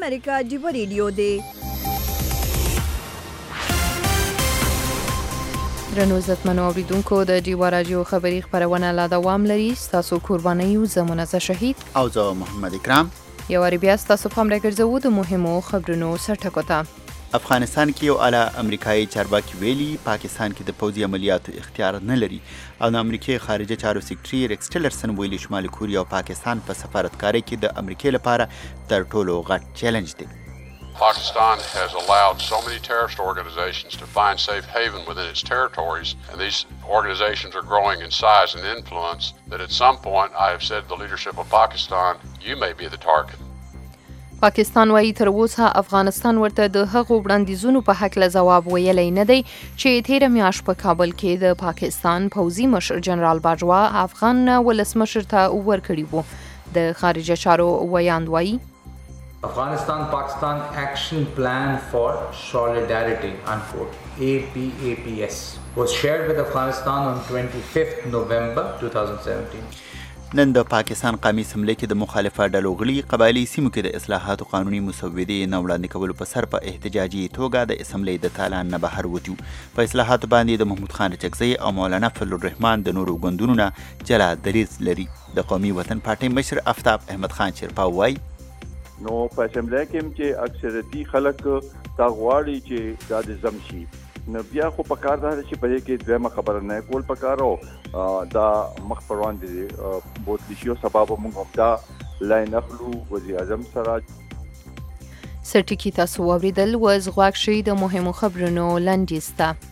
امریکا جیبه ریډیو دی. درنو عزتمنو اوریدونکو د ډیوا راډیو خبري خبرونه لا دوام لري. ستاسو قرباني یو زمونږه شهید او زه محمد اکرام یو اړ بیا ستاسو په امر ګرځو د مهمو خبرونو سرټکو ته. افغانستان کې یو اعلی امریکایي چارواکي ویلي پاکستان کې د پوځي عملیاتو اختیار نه لري او د امریکای خارجه چارو سکرټري ریکس ټیلرسن ویلي شمالي کوریا او پاکستان په سفارتکارۍ کې د امریکای لپاره تر ټولو غټ چیلنج دی. Pakistan has allowed so many terrorist organizations to find safe haven within its territories, and these organizations are growing in size and influence that at some point I have said to the leadership of Pakistan, you may be the target. پاکستان وايي تر اوسه افغانستان ورته د هغو وړاندیزونو په حق له جواب ویلی نه دی چې تیر میاشت په کابل کې د پاکستان پوځي مشر جنرال باجوا افغان ولسمشر ته ورکړی وو. د خارجه چارو ویاند وايي Afghanistan-Pakistan Action Plan for Solidarity, unquote, APAPS, was shared with Afghanistan on 25th November 2017. نن د پاکستان قومي اسمبلی کې د مخالفه ډلو غړي قبایلي سیمو کې د اصلاحاتو قانوني مسودې نه وړاندې کولو په سر په احتجاجي توګه د اسمبلی د تالان نه بهر وتیو. په اصلاحاتو باندې د محمود خان چکزی او مولانا فضل الرحمن د نورو ګوندونو نه جلا دریځ لري. د قومي وطن پارټۍ مشر افتاب احمد خان چرپا وایي نو په اسمبلی کې چې اکثریتي خلک دا غواړي چې دا د زمشي نو بیا خو په کار ده چې په دې کې دویمه خبره نه کول پکارو دا مخ پروان دي بوتلی شو سبب موږ هم دا لاین اخلو وزیر اعظم سره سرټیکی تاسو اوریدل وز غواک شي د مهمو خبرونو لنډیسته.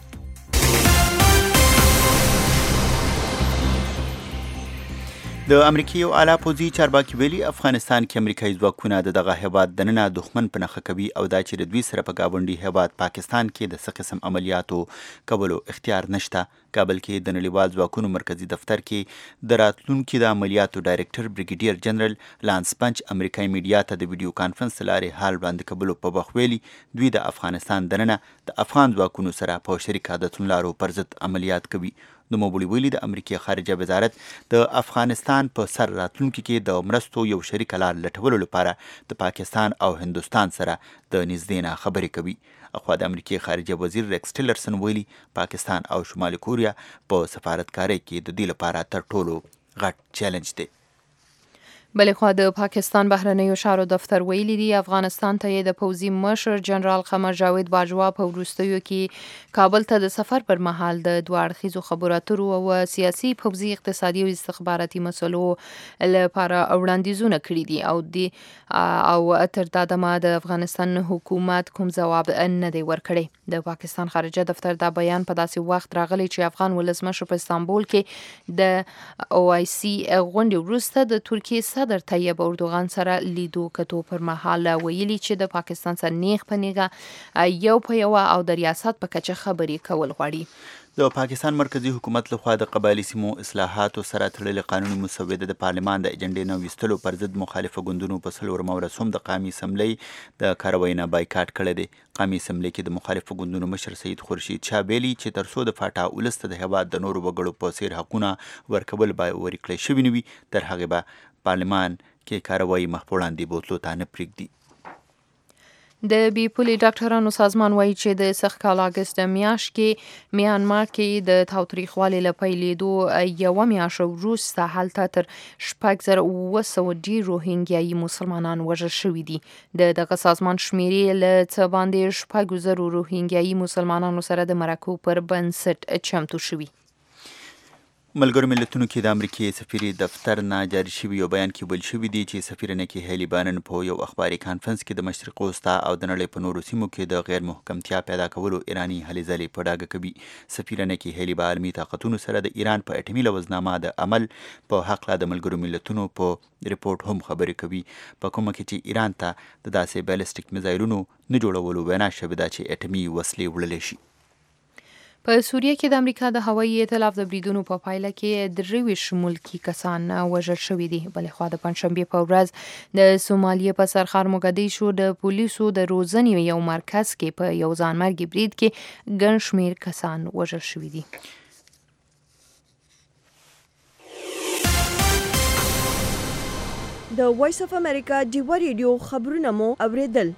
د امریکای یو اعلی پوځي چارواکي ویلي افغانستان کې امریکایي ځواکونه د دغه هیواد دننه دښمن په نښه کوي او دا چې د دوی سره په ګاونډي هیواد پاکستان کې د څه قسم عملیاتو کولو اختیار نشته. کابل کې د نړیوال ځواکونو مرکزی دفتر کې د راتلونکي د عملیاتو ډایرکټر بریګیډیر جنرال لانس پنچ امریکایي میډیا ته د ویډیو کانفرنس لارې حال وړاندې کولو په وخت ویلي دوی د افغانستان دننه د افغان ځواکونو سره په شریک عادتونو لارو پر ضد عملیات کوي. نوموړي ویلي د امریکای خارجه وزارت د افغانستان په سر راتلونکي کې د مرستو یو شریک لار لټولو لپاره د پاکستان او هندوستان سره د نږدې نه خبرې کوي. اخوا د امریکای خارجه وزیر ریکس ټیلرسن ویلي پاکستان او شمالي کوریا په سفارتکارۍ کې د دې لپاره تر ټولو غټ چیلنج دی. بلې خوا د پاکستان بهرنیو چارو دفتر ویلي دی افغانستان ته د پوځي مشر جنرال قمر جاوید باجوا په وروستیو کې کابل ته د سفر پر مهال د دوه اړخیزو خبرو اترو او سیاسي پوځي اقتصادي او استخباراتي مسلو لپاره وړاندیزونه کړي دي او تر دا دمه د افغانستان حکومت کوم ځواب نه دی ورکړی. د پاکستان خارجه دفتر دا بیان په داسې وخت راغلی چې افغان ولسمشر په استانبول کې د OIC غونډې وروسته د ترکیې صدر طیب اردوغان سره لیدو کتو پر مهال ویلي چې د پاکستان سره نیغ په نیغه یو په یو او د ریاست په کچه خبرې کول غواړي. د پاکستان مرکزی حکومت لخوا د قبایلی سیمو اصلاحاتو سره تړلې قانوني مسوده د پارلمان د ایجنډې نه ویستلو پر ضد مخالفه ګوندونو په څلورمه ورځ هم د قومي اسمبلی د کاروای نه بایکاټ کړی دی. قومي اسمبلی کې د مخالفه ګوندونو مشر سید خورشید شاه ویلي چې تر څو د فاټا ولس ته د هیواد د نورو وګړو په څیر حقونه ورکول به ورکړل شوي نه وي تر هغې به پارلمان کې کاروای مخ په وړاندې بوتلو ته نه پرېږدي. د بي پولي ډاکټرانو سازمان وایي چې د سخت کال اګست میاشت کې میانمار کې د تاوتریخوالي له پیلېدو یوه میاشت وروسته هلته تر 6700 ډېر روهینګیایي مسلمانان وژل شوي دي. دغه سازمان شمیرې له څه باندې 6000 روهینګیایي مسلمانانو سره د مرکو پر بنسټ چمتو شوي. ملګرو ملتونو کې د امریکای سفیر دفتر نه جاری شوي یو بیان کې ویل شوي دي چې سفیر نکی هیلی بانن په یو اخباري کانفرنس کې د مشرق وسطا او د نړۍ په نورو سیمو کې د غیر محکمتیا پیدا کولو ایرانی هلې ځلې په ډاګه کوي. سفیر نکی هیلی به عالمي طاقتونو سره د ایران په اټومي لوزنامه د عمل په حق د ملګرو ملتونو په ریپورت هم خبرې کوي په کومه کې چې ایران ته د داسې بیلسټیک میزایلونو نه جوړولو وینا شوې ده چې اټومي وسلې وړلی شي. په سوریه کې د امریکا د هوایي ائتلاف د بریدونو په پایله کې 23 ملکي کسان وژل شوي دي. بلې خوا د پنجشنبې په ورځ د سومالیې په سرحد موګدیشو د پولیسو د روزنې یو مرکز کې په یو ځانمرګي برید کې ګڼ شمېر کسان وژل شوي دي. د وایس اف امریکا ډیوا ریډیو خبرونه مو اوریدل.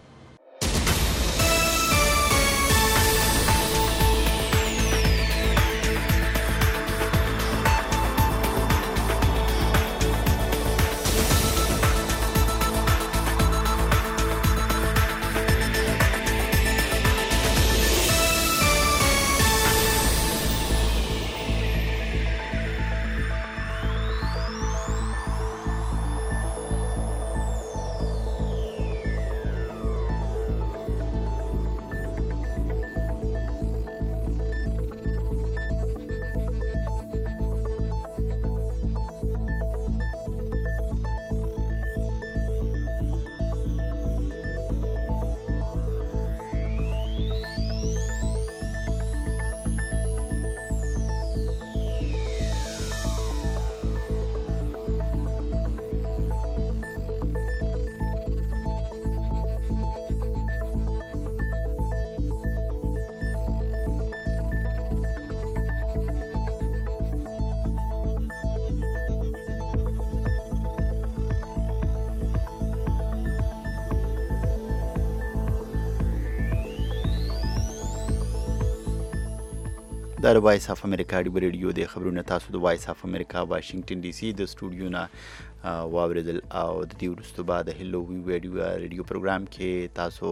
دا د وایس اف امریکا ډیوا ریډیو د خبرونه تاسو د وایس اف امریکا واشنگټن ډي سي د سټوډیو نه واوریدل او د دې وروسته بعد د هلو وی ریډیو پروګرام کې تاسو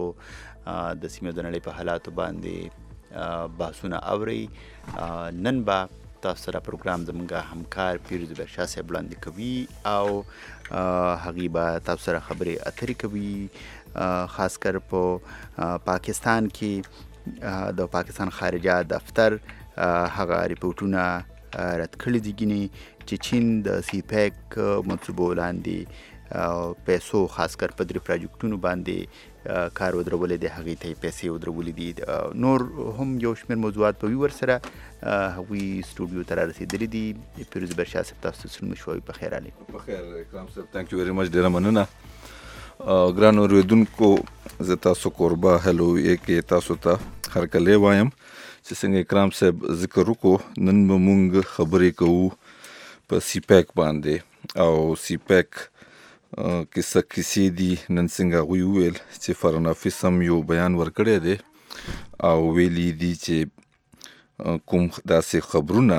د سیمې د نړۍ په حالاتو باندې بحثونه اورئ. نن به تاسو سره پروګرام زموږ همکار پیروز برشا صاحب وړاندې کوي او هغې به تاسو سره خبرې اترې کوي، خاص کر په پاکستان کې د پاکستان خارجه دفتر هغه ریپورټونه رد کړي دي چې چین د سی پیک منصوبو لاندې پیسو خاص کر په درې پروجیکټونو باندې کار ودرولې دی، هغې ته یې پیسې ودرولې دي. نور هم یو شمېر موضوعات به وي ورسره. هغوی سټوډیو ته رارسېدلي دي. پیروز برشا صاحب تاسو ته سلمه شوی، په خیر راغلی. په خیر اکرام صاحب، تھینک یو ویری مچ، ډېره مننه. ګران اورېدونکو، زه تاسو کوربه هلو کې تاسو ته هرکلی وایم چې څنګه اکرام صاحب ذکر وکړو. نن به مونږ خبرې کوو په سی پیک باندې او سی پیک کې څه کیسې دي. نن څنګه هغوی وویل چې فارن افیس هم یو بیان ورکړی دی او ویلي دي چې کوم داسې خبرونه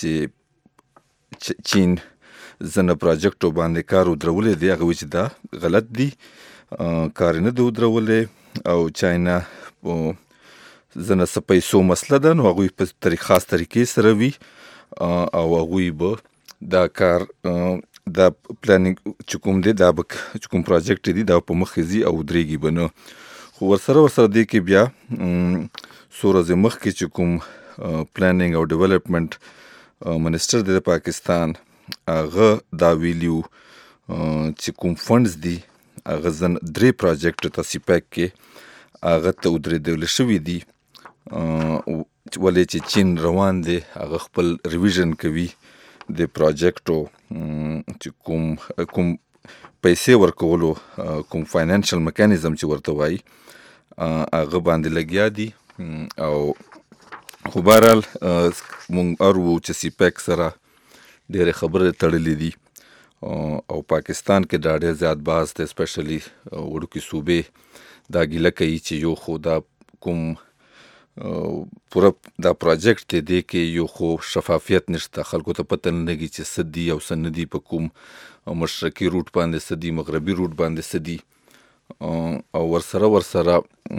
چې چین ځنه پروجیکټو باندې کار ودرولی دی، هغه وایي چې دا غلط دي، کار یې نه دی ودرولی او چاینا ځنه څه پیسو مسله ده، نو هغوی په خاص طریقې سره وي او هغوی به دا کار دا پلانینګ چې کوم دی، دا به چې کوم پروجیکټ دی دا په مخکې ځي او ودرېږي به نه. خو ورسره دې کې بیا څو ورځې مخکې چې کوم پلانینګ او ډیولپمنټ منسټر دی د پاکستان، هغه دا ویلیو چې کوم فنډز دي هغه ځن 3 پروجیکټ ته سی پیک کې هغه ته ودرېدل شوي دي، ولې چې چین روان دی هغه خپل ریویژن کوي د پروجیکټو چې کوم پیسې ورکولو کوم فاینانشل میکانیزم چې ورته وایي هغه باندې لګیا دي. او خو بهرحال مونږ ارو چې سی پیک سره ډېرې خبرې تړلې دي او پاکستان کې دا ډېر زیات بحث دی، اسپیشلی وړوکې صوبې دا ګیله کوي چې یو خو دا کوم پوره دا پروجیکټ دی دې کې یو خو شفافیت نشته، خلکو ته پته نه لګي چې څه دي او څه نه دي، په کوم مشرقي روټ باندې څه دي، مغربي روټ باندې څه دي. او ورسره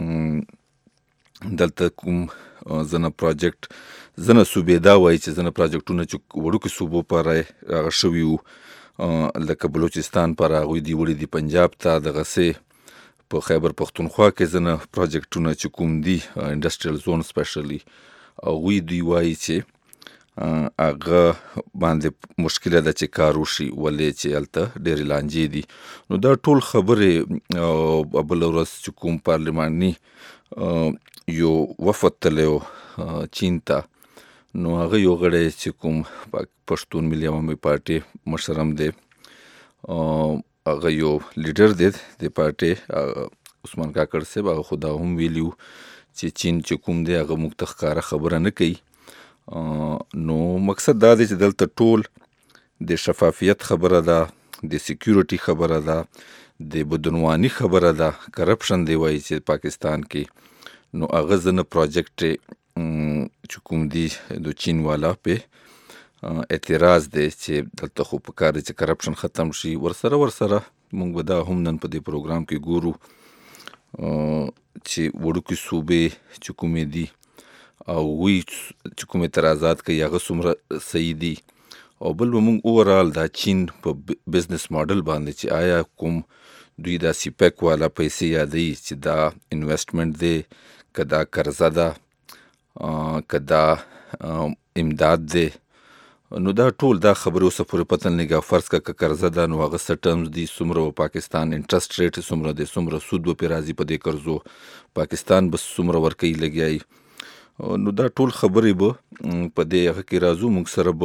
دلته کوم ځنه پروجیکټ ځنه صوبې دا وایي چې ځنه پروجیکټونه چې وړوکې صوبو پر هغه شوي وو، لکه بلوچستان پر هغوی دی وړي دي پنجاب ته، دغسې په خیبر پختونخوا کې ځنه پروجیکټونه چې کوم دي انډسټریل زون سپیشلی، هغوی دوی وایي چې هغه باندې مشکله ده چې کار وشي، ولې چې هلته ډېرې لانجې دي. نو دا ټول خبرې بله ورځ چې کوم پارلماني یو وفد تللی و چین ته، نو هغه یو غړی چې کوم پښتون ملي عوامي پارټۍ مشر هم دی، هغه یو لیډر دی د پارټۍ عثمان کاکړ صاحب، هغه خو دا هم ویلي و چې چین چې کوم دی هغه موږ ته ښکاره خبره نه کوي. نو مقصد دا دی چې دلته ټول د شفافیت خبره ده، د سکیورټي خبره ده، د بدعنواني خبره ده، کرپشن دی وایي چې پاکستان کې، نو هغه ځنه پروجیکټ چې کوم دی د چین والا په اعتراض دی چې دلته خو په کار دی چې کرپشن ختم شي. ورسره موږ به دا هم نن په دې پروګرام کې ګورو چې وړوکې صوبې چې کومې دي او وی چې کوم اعتراضات کوي هغه څومره صحیح دي، او بل به موږ اوورال دا چین په بزنس ماډل باندې چې آیا کوم دوی دا سیپیک والا پیسې یادوي چې دا انویسټمنټ دی که دا قرضه ده که دا امداد دی، نو دا ټول دا خبرې اوسه پورې پته نه لګي. فرض که قرضه ده نو هغه څه ټرمز دي، څومره به پاکستان انټرسټ ریټ څومره دی، څومره سود به پرې راځي په دې قرضو، پاکستان به څومره ورکوي لګیایي، نو دا ټول خبرې به په دې هغه کې راځو. موږ سره به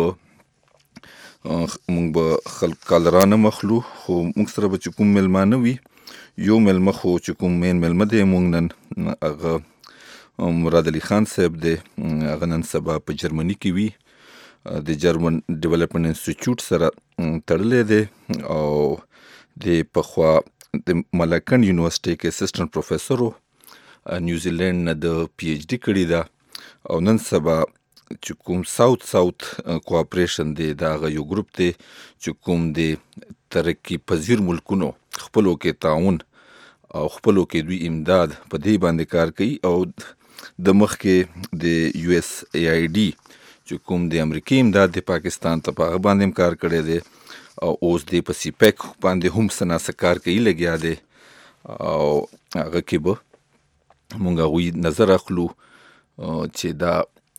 کالرانه مخلو، خو موږ سره به چې کوم میلمانه وي، یو میلمه خو چې کوم مین میلمه دی موږ نن هغه مراد علي خان صاحب دی، هغه نن سبا په جرمني کې وي، د جرمن ډیولپمنټ انسټیټیوټ سره تړلی دی او د پخوا د ملکن یونیورسټۍ کې اسسټنټ پروفیسر و، نیوزیلینډ نه د پی ایچ ډي کړې ده، او نن سبا چې کوم ساوت کوآپریشن دی دا هغه یو ګروپ دی چې کوم د ترقي پذیر ملکونو خپلو کې تعاون او خپلو کې دوی امداد په دې باندې کار کوي، او د مخکې د یو ایس ای آی ډي چې کوم د امریکې امداد د پاکستان ته په هغه باندې هم کار کړی دی، او اوس د په سیپیک باندې هم څه ناڅه کار کوي لګیا دی، او هغه کې به مونږ هغوی نظر اخلو چې دا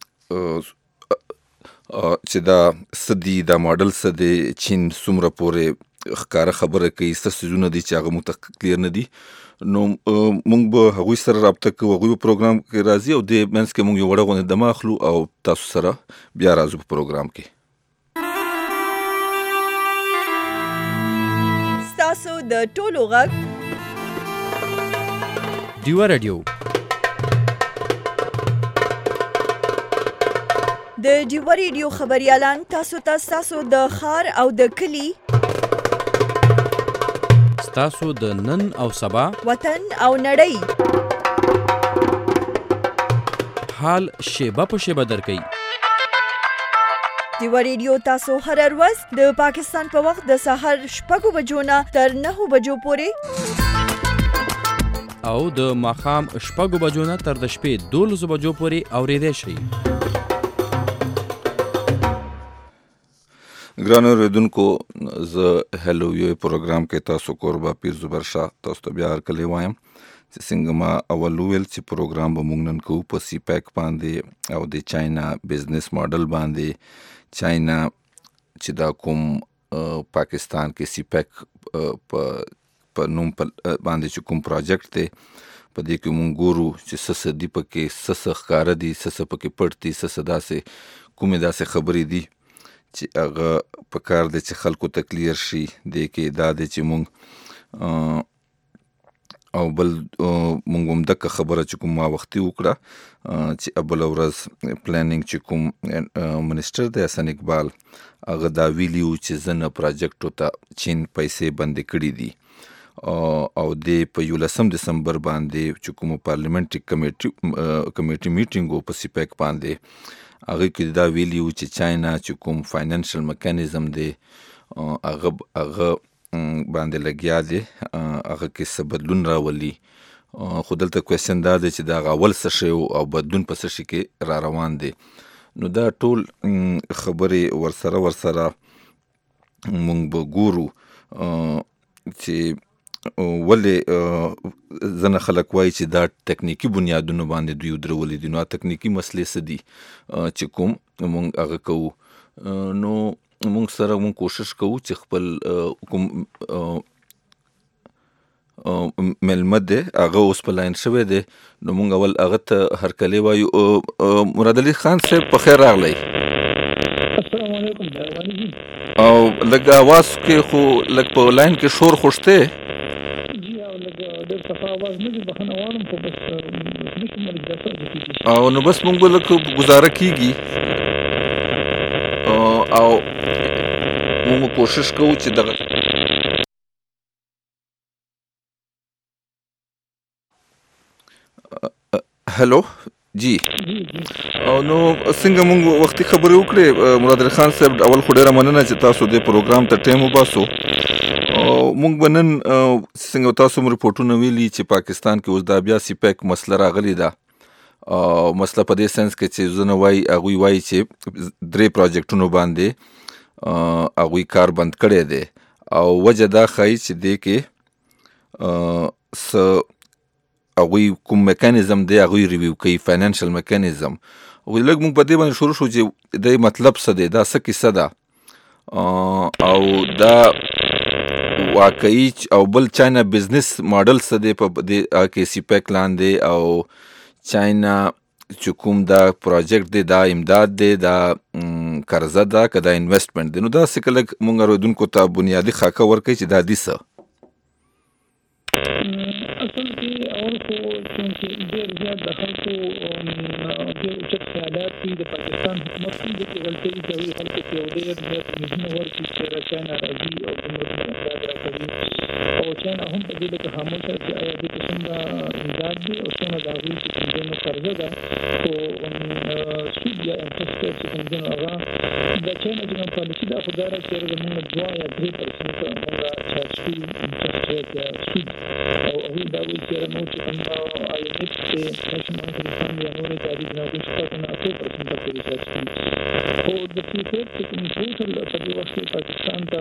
څه دي، دا ماډل څه دی، چین څومره پورې ښکاره خبره کوي، څه څیزونه دي چې هغه موږ ته کلیر نه دي، نو موږ به هغوی سره رابطه کوو، هغوی په پروګرام کې راځي او دې منځ کې موږ یو وړه غونې دمه اخلو او تاسو سره بیا راځو په پروګرام کې. ستاسو د ټولو غږ ډیوه رادیو د ډیوه ریډیو خبریالان تاسو ته ستاسو د ښار او د کلي، ستاسو د نن او سبا، وطن او نړۍ حال شیبه په شیبه درکوي. ډیوه ریډیو تاسو هر ورځ د پاکستان په وخت د سهار 6 بجو نه تر 9 بجو پورې او د ماښام 6 بجو نه تر د شپې 12 بجو پورې اورېدای شئ. ګرانو اوریدونکو، زه هلو یو پروګرام کې تاسو کوربه پیر زبر شاه تاسو ته بیا هرکلی وایم چې څنګه ما اول وویل چې پروګرام به موږ نن کوو په سی پیک باندې او د چاینا بزنس ماډل باندې. چاینا چې دا کوم پاکستان کې سی پیک په نوم باندې چې کوم پروجیکټ دی، په دې کې موږ ګورو چې څه دي پکې، څه ښکاره دي، څه پکې پټ دي، څه داسې کومې داسې خبرې دي چې هغه په کار دی چې خلکو ته کلیر شي. دې کې دا دی چې موږ او بل موږ هم دغه خبره چې کوم ما وختي وکړه چې بله ورځ پلانینګ چې کوم منسټر دی حسن اقبال، هغه دا ویلي و چې زه نه پروجیکټو ته چین پیسې بندې کړي دي، او د په 11 دسمبر باندې چې کوم پارلیمنټري کمیټي میټینګ و په سی پیک باندې، هغه کې دا ویلي و چې چاینا چې کوم فاینانشل میکانیزم دی هغه باندې لګیا دی، هغه کې څه بدلون راولي. خو دلته کوېسچن دا دی چې دا هغه اول څه شی او بدلون په څه شي کې را روان دی. نو دا ټول خبرې ورسره موږ به ګورو چې ولې ځنه خلک وایي چې دا تکنیکي بنیادونو باندې دوی ودرولي دي. نو تکنیکي مسلې څه دي چې کوم موږ هغه کوو. نو موږ سره موږ کوشش کوو چې خپل کوم ملمه دی هغه اوس په لاین شوی دی، نو موږ اول هغه ته هرکلی وایو. مراد علي خان صاحب په خیر راغلی. السلام علیکم. او لږ اواز کې خو لږ په لاین کې شور خوشته او نو بس موږ به لږ ګزاره کیږي او موږ کوشش کوو چې دغه هلو جی او نو څنګه موږ وختي خبرې وکړې مراد علي خان صاحب اول خو ډیره مننه چې تاسو د پروګرام ته ټایم وباسو موږ بنن څنګه تاسو مو رپورټونه ویلي چې پاکستان کې اوس دا بیا سی پیک مسله راغلی ده مسله په دې سنس کې چې زنه وای هغه وای چې 3 پروجیکټونو باندې هغه کار بند کړی دی او وجه دا خای چې دی کې هغه کوم میکانیزم دی هغه ریویو کوي فاینانشل میکانیزم ولګ موږ په دې باندې شروع شو چې د مطلب څه دی دا څه کیسه ده او دا واقعي او بل چاینا بزنس ماډل څه دی په دې کې سی پیک لاندې او چاینا چې کوم دا پروجیکټ دی دا امداد دی دا قرضه ده که دا انویسټمنټ دی نو دا څه کله موږ اورېدونکو ته بنیادي خاکه ورکوي چې دا دي څه اصل کې اول خو چې ډېر زیات د خلکو ډېر اوچت خیالات دي د پاکستان حکومت هم دغې غلطۍ کوي خلکو ته یو ډېر زیات نظمونه ورکړي چې چاینا راځي او دومره امداد راکوي او چاینا هم په دې لکه خاموشه چې آیا دې ته څومره امداد دی او څومره د هغوی چې کوم ځای نه قرضه ده خو سود یا انټرسټ چې کوم ځای نه هغه د چاینا چې کوم پالیسي ده خو دا را چې زموږ 2 یا 3% موږ چارج کوي انټرسټ ریټ یا سود او هغوی دا وایي چې نو چې کوم IMF چې نېشنل پاکستان یا نورې تاریخ نه د 8% پورې چارج کوي خو د فیوچر چې کوم ټوټل په دې وخت کې پاکستان ته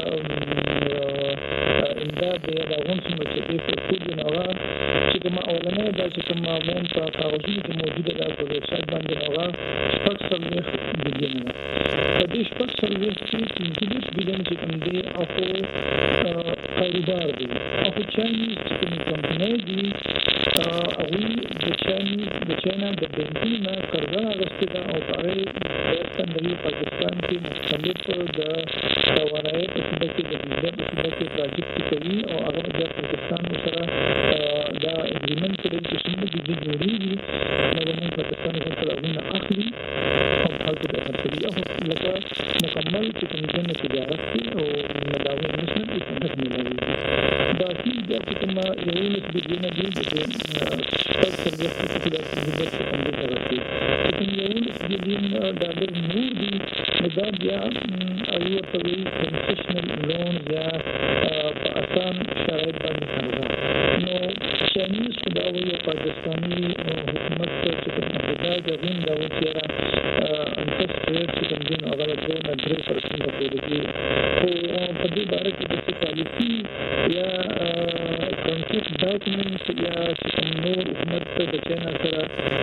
امداد دی دا هم څومره چې دې ټول نه هغه چې کوم اولنۍ دا چې کوم مون په کاغذونو کې موجوده ده په ویب سایټ باندې هغه 6 بلیون ده په دې 6 بلیون کې 30 بلیون چې کوم دی او کاروبار دی او چاینیز چې کوم کمپنۍ دي هغه د چاینا د بانکونو نه قرضه اخیستې ده او هغه د پاکستان کې مختلف د توانایي په صورت کې د بزنس په صورت کې پروجیکټ کوي او هغه د پاکستان سره دا اګریمنټ کوي چې څنګه د دې جوړیږي نو موږ پاکستان سره غوښنه اخلي او خلکو ته ورکوي او لکه مکمل چې کوم تجارت کوي او مداوم نشي په څنګه ملوي دا چې د کوم یو نه د دې نه دی د ستاسو د خپل د څنګه راځي چې یو نه د دې ډالر نور دی دا بیا ایو په وی کنسیشنل لون یا په اسان شرایط باندې څنګه نو چاینیز دا وی پاکستاني حکومت چې کوم دا د غین دا و چې انټرسټ ریټ چې کوم دین هغه د 3% پورې دی خو په دې باره کې د پالیسي یا کنسیس ډاکومنټ یا چې نور حکومت د چاینا سره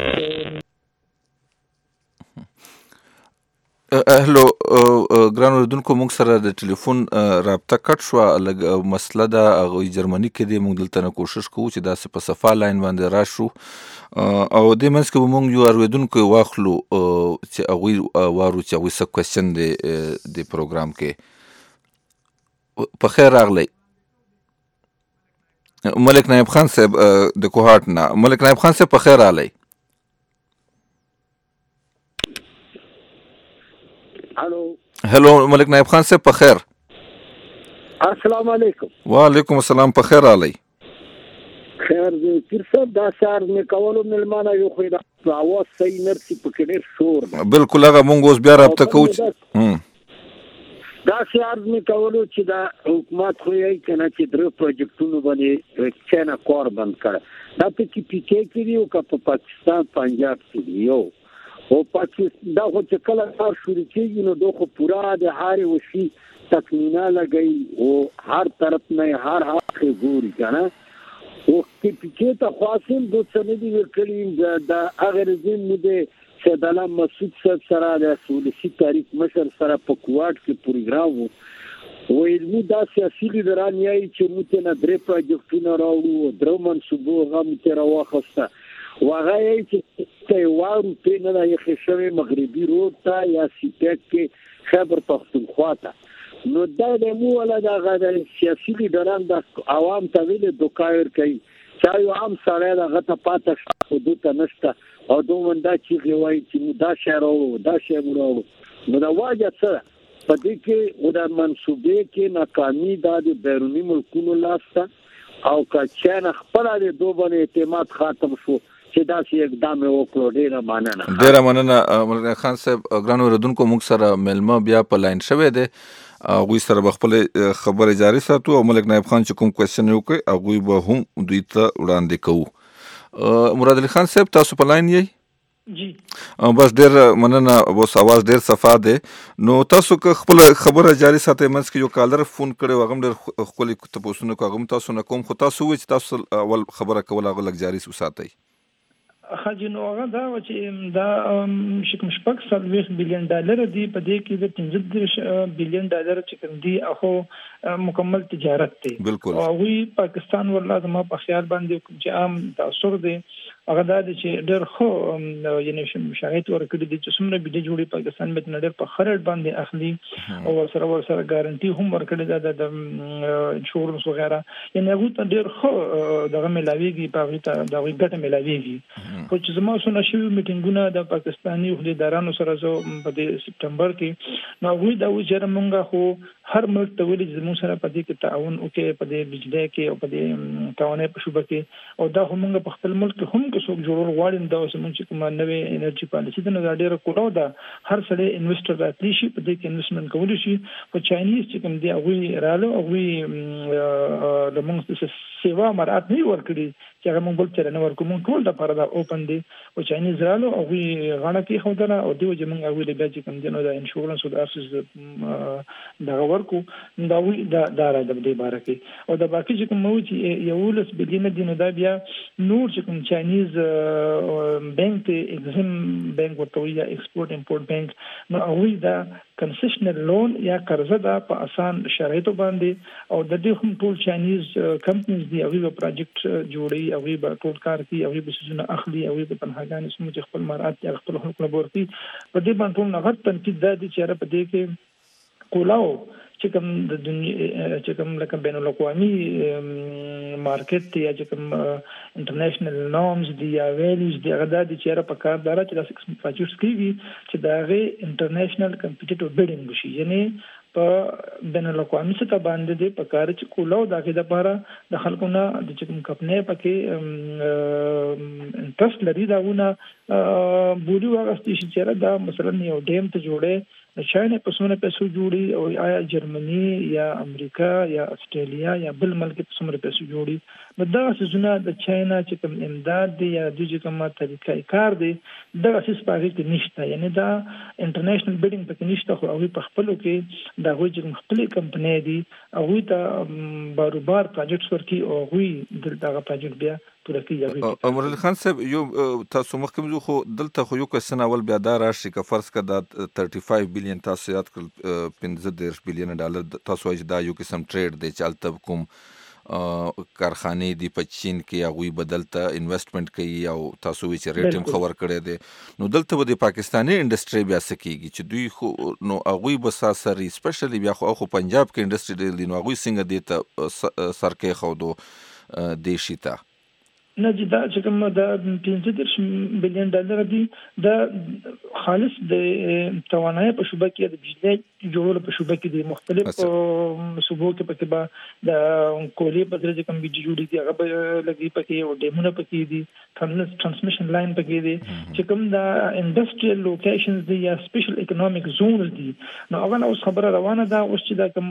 هلو ګران اوریدونکو موږ سره د ټلیفون رابطه کټ شوه لږ مسله ده هغوی جرمني کې دی موږ دلته نه کوشش کوو چې داسې په صفا لاین باندې راشو او دې منځ کې به موږ یو اورېدونکی واخلو چې هغوی وارو چې هغوی څه کوېسچن دی د پروګرام کې په خیر راغلی ملک نایب خان صاحب د کوهاټ نه ملک نایب خان صاحب په خیر راغلی هلو ملک نایب خان صاحب په خیر السلام علیکم وعلیکم السلام په خیر علی خیر دې تر څو دا سار مې کولو ملمانه یو خو دا اواز صحیح نرسي په کې ډېر شور بالکل هغه مونږ اوس بیا رابطه کوو دا سار مې کولو چې دا حکومت خو یې کنه چې درو پروجیکټونو باندې چاینا کار بند کړ دا په کې پی کې دی او په پاکستان پنجاب کې دی یو او پاکستان دا خو چې کله کار شروع کېږي نو دوه خو پورا د هاري وشي تکمینا لګي او هر طرف نه هر حق ګوري کنه او کې پکې ته خاصم د څه دی وکړي دا هغه رزم مده چې د الله مسعود سره د سولسي تاریخ مشر سره په کوارټ کې پروګرام وو علمي دا سیاسي لیدران یې چې موږ نه درې پروجیکټونه راوړو درو منصوبو غو ته راوخسته واغه چې وارو په نه یې خشوي مغربي روډ ته یا سیټک کې خبر پختونخوا ته نو دا د مو ولا دا غږ سیاسي لیدران د عوام ته ویل دوکایر کوي چې یو عام سره دا غته پاتې خو دوته نشته او دومره دا چې وایي چې دا شهرو دا شهرو نو دا واجه سره په دې کې ودا منسوبې کې ناکامي د بیرونی ملکونو لاسته او که چین خپل د دوبنه اعتماد ختم شو چې داسې اقدام وکړو. ډېره مننه. ډیره مننه ملک خان صاحب. ګرانو اوریدونکو موږ سره ملما بیا په لاین شوی دی، هغوی سره به خپل خبرې جاري ساتو او ملک نایب خان چې کوم کوېسچن یې وکړي هغوی به هم دوی ته وړاندې کوو. مراد علي خان صاحب تاسو په لاین یئ؟ جی بس ډیر مننه، اوس اواز ډیر صفا دی. نو تاسو که خپل خبره جاري ساتئ، منځ کې یو کالر فون کړی و، هغه هم ډېر ښکلي تپوسونه کوي، هغه هم تاسو نه کوم، خو تاسو ووایئ چې تاسو اول خبره کول هغه لږ جاري وساتئ. حاجی نو هغه دا و چې دا شکم شپږ څلوېښت بلین ډالر دی، په دې کې د 15 بلین ډالر چې کوم دی هغه مکمل تجارت دی. بالکل. او هغوی پاکستان ورله زما په خیال باندې چې عام تاثر دی هغه دا دی چې ډېر ښه یعنې شرایط ورکړي دي چې څومره بډې جوړې پاکستان به ډېر په ښه ریټ باندې اخلي او ورسره ګارنټي هم ورکړې ده د انشورنس وغیره، یعنې هغوی ته ډېر ښه دغه میلاویږي، په هغوی ته د هغوی ګټه میلاویږي. خو چې زما څونه شوي میټینګونه د پاکستاني عهدیدارانو سره زه په دې سپټمبر کې، نو هغوی دا وایي چې مونږ خو هر ملک ته ویلي چې زموږ سره په دې کې تعاون وکړي، په دې بجلی کې او په دې توانایي په شوبه کې، او دا خو مونږ په خپل ملک کې هم که څوک جوړول غواړي دا اوس مونږ چې کومه نوې انرژي پالیسي ده نو دا ډېره کولاو ده، هر سړی انویسټر راتلی شي، په دې کې انویسټمنټ کولی شي. خو چاینیز چې کوم دی هغوی رالو، هغوی د مونږ سیوا مراعات نه ورکړي چې هغه مونږ بل چېرې نه ورکړو، مونږ ټول دپاره دا اوپن دی. او چاینیز رالو هغوی غاړه کېښودله او دې وجې مونږ هغوی له بیا چې کوم دی نو د انشورنس او د هر څه دغه ورکو، دا هغوی دا را د دې باره کې. او د باقي چې کوم وایي چې 11 بلینه دی، نو دا بیا نور چې کوم چاینیز بینک دی، ایگزیم بینک ورته وایي یا ایکسپورټ امپورټ بینک، نو هغوی دا کنسیشنل لون یا قرضه ده په اسان شرایطو باندې، او د دې هم ټول چاینیز کمپنیز دي، هغوی به پروجیکټ جوړوي، هغوی به ټول کار کوي، هغوی به څیزونه اخلي، هغوی به تنهاګانې څومره چې خپل مراعات دي هغه خپل حقونه به ورکوي. په دې باندې ټول نغد تنقید دا دی چې په دې کې کولاو چې کوم د دنیا چې کوم لکه بین الاقوامي مارکیټ دی یا چې کوم انټرنیشنل نورمز دی یا ویلیوز دی، هغه دا دی چې په کار داره چې داسې قسم پروجیکټس کوي چې د هغې انټرنیشنل کمپیټیټیو بیډینګ وشي، یعنې په بین الاقوامي سطح باندې دی په کار چې کولاو د هغې دپاره د خلکو نه د چې کوم کمپنۍ پکې انټرسټ لري د هغو نه بوري واخیستې شي چې دا مثلا یو ډیم ته جوړی د چاینې په څومره پیسو جوړي، او آیا جرمني یا امریکا یا استرالیا یا بل ملک په څومره پیسو جوړي، نو دغه څیزونه د چاینا چې کوم امداد دی یا دوی چې کومه طریقه کار دی دغه څیز په هغې کې نشته، یعنې دا انټرنیشنل بیډینګ پکې نشته. خو هغوی په خپلو کې د هغوی چې خپلې کمپنۍ دي هغوی ته باروبار پروجیکټس ورکوي او هغوی دغه پروجیکټ بیا امرالي خان صاحب یو تاسو مخکې ځو، خو دلته خو یو کوېسچن اول بیا دا راشي که فرض که دا 35 بلین تاسو یاد کړل 15 بلین ډالر تاسو وایي چې دا یو قسم ټریډ دی چې هلته کوم کارخانې دي په چین کې هغوی به دلته انویسټمنټ کوي او تاسو وایي چې ریټ هم ښه ورکړی دی، نو دلته به د پاکستاني انډسټري بیا څه کېږي چې دوی خو نو هغوی به ساسري سپیشلي بیا خو پنجاب کې انډسټري ډېر دي، نو هغوی څنګه دې ته سر کېښودو دې شي ته؟ نه چې دا چې کوم د 15 بلین ډالر دی دا خالص د توانایي په شوبه کې د بجلی جوړولو په شوبه کې دي، مختلف صوبو کې پکې به د کولې په درجه کوم بجلی جوړي دي هغه به لګي پکې، او ډیمونه پکې دي، ټرانسمیشن لاین پکې دي، چې کوم د انډسټریل لوکیشنز دي یا سپیشل اکونومیک زونز دي، نو هغه اوس خبره روانه ده. اوس چې دا کوم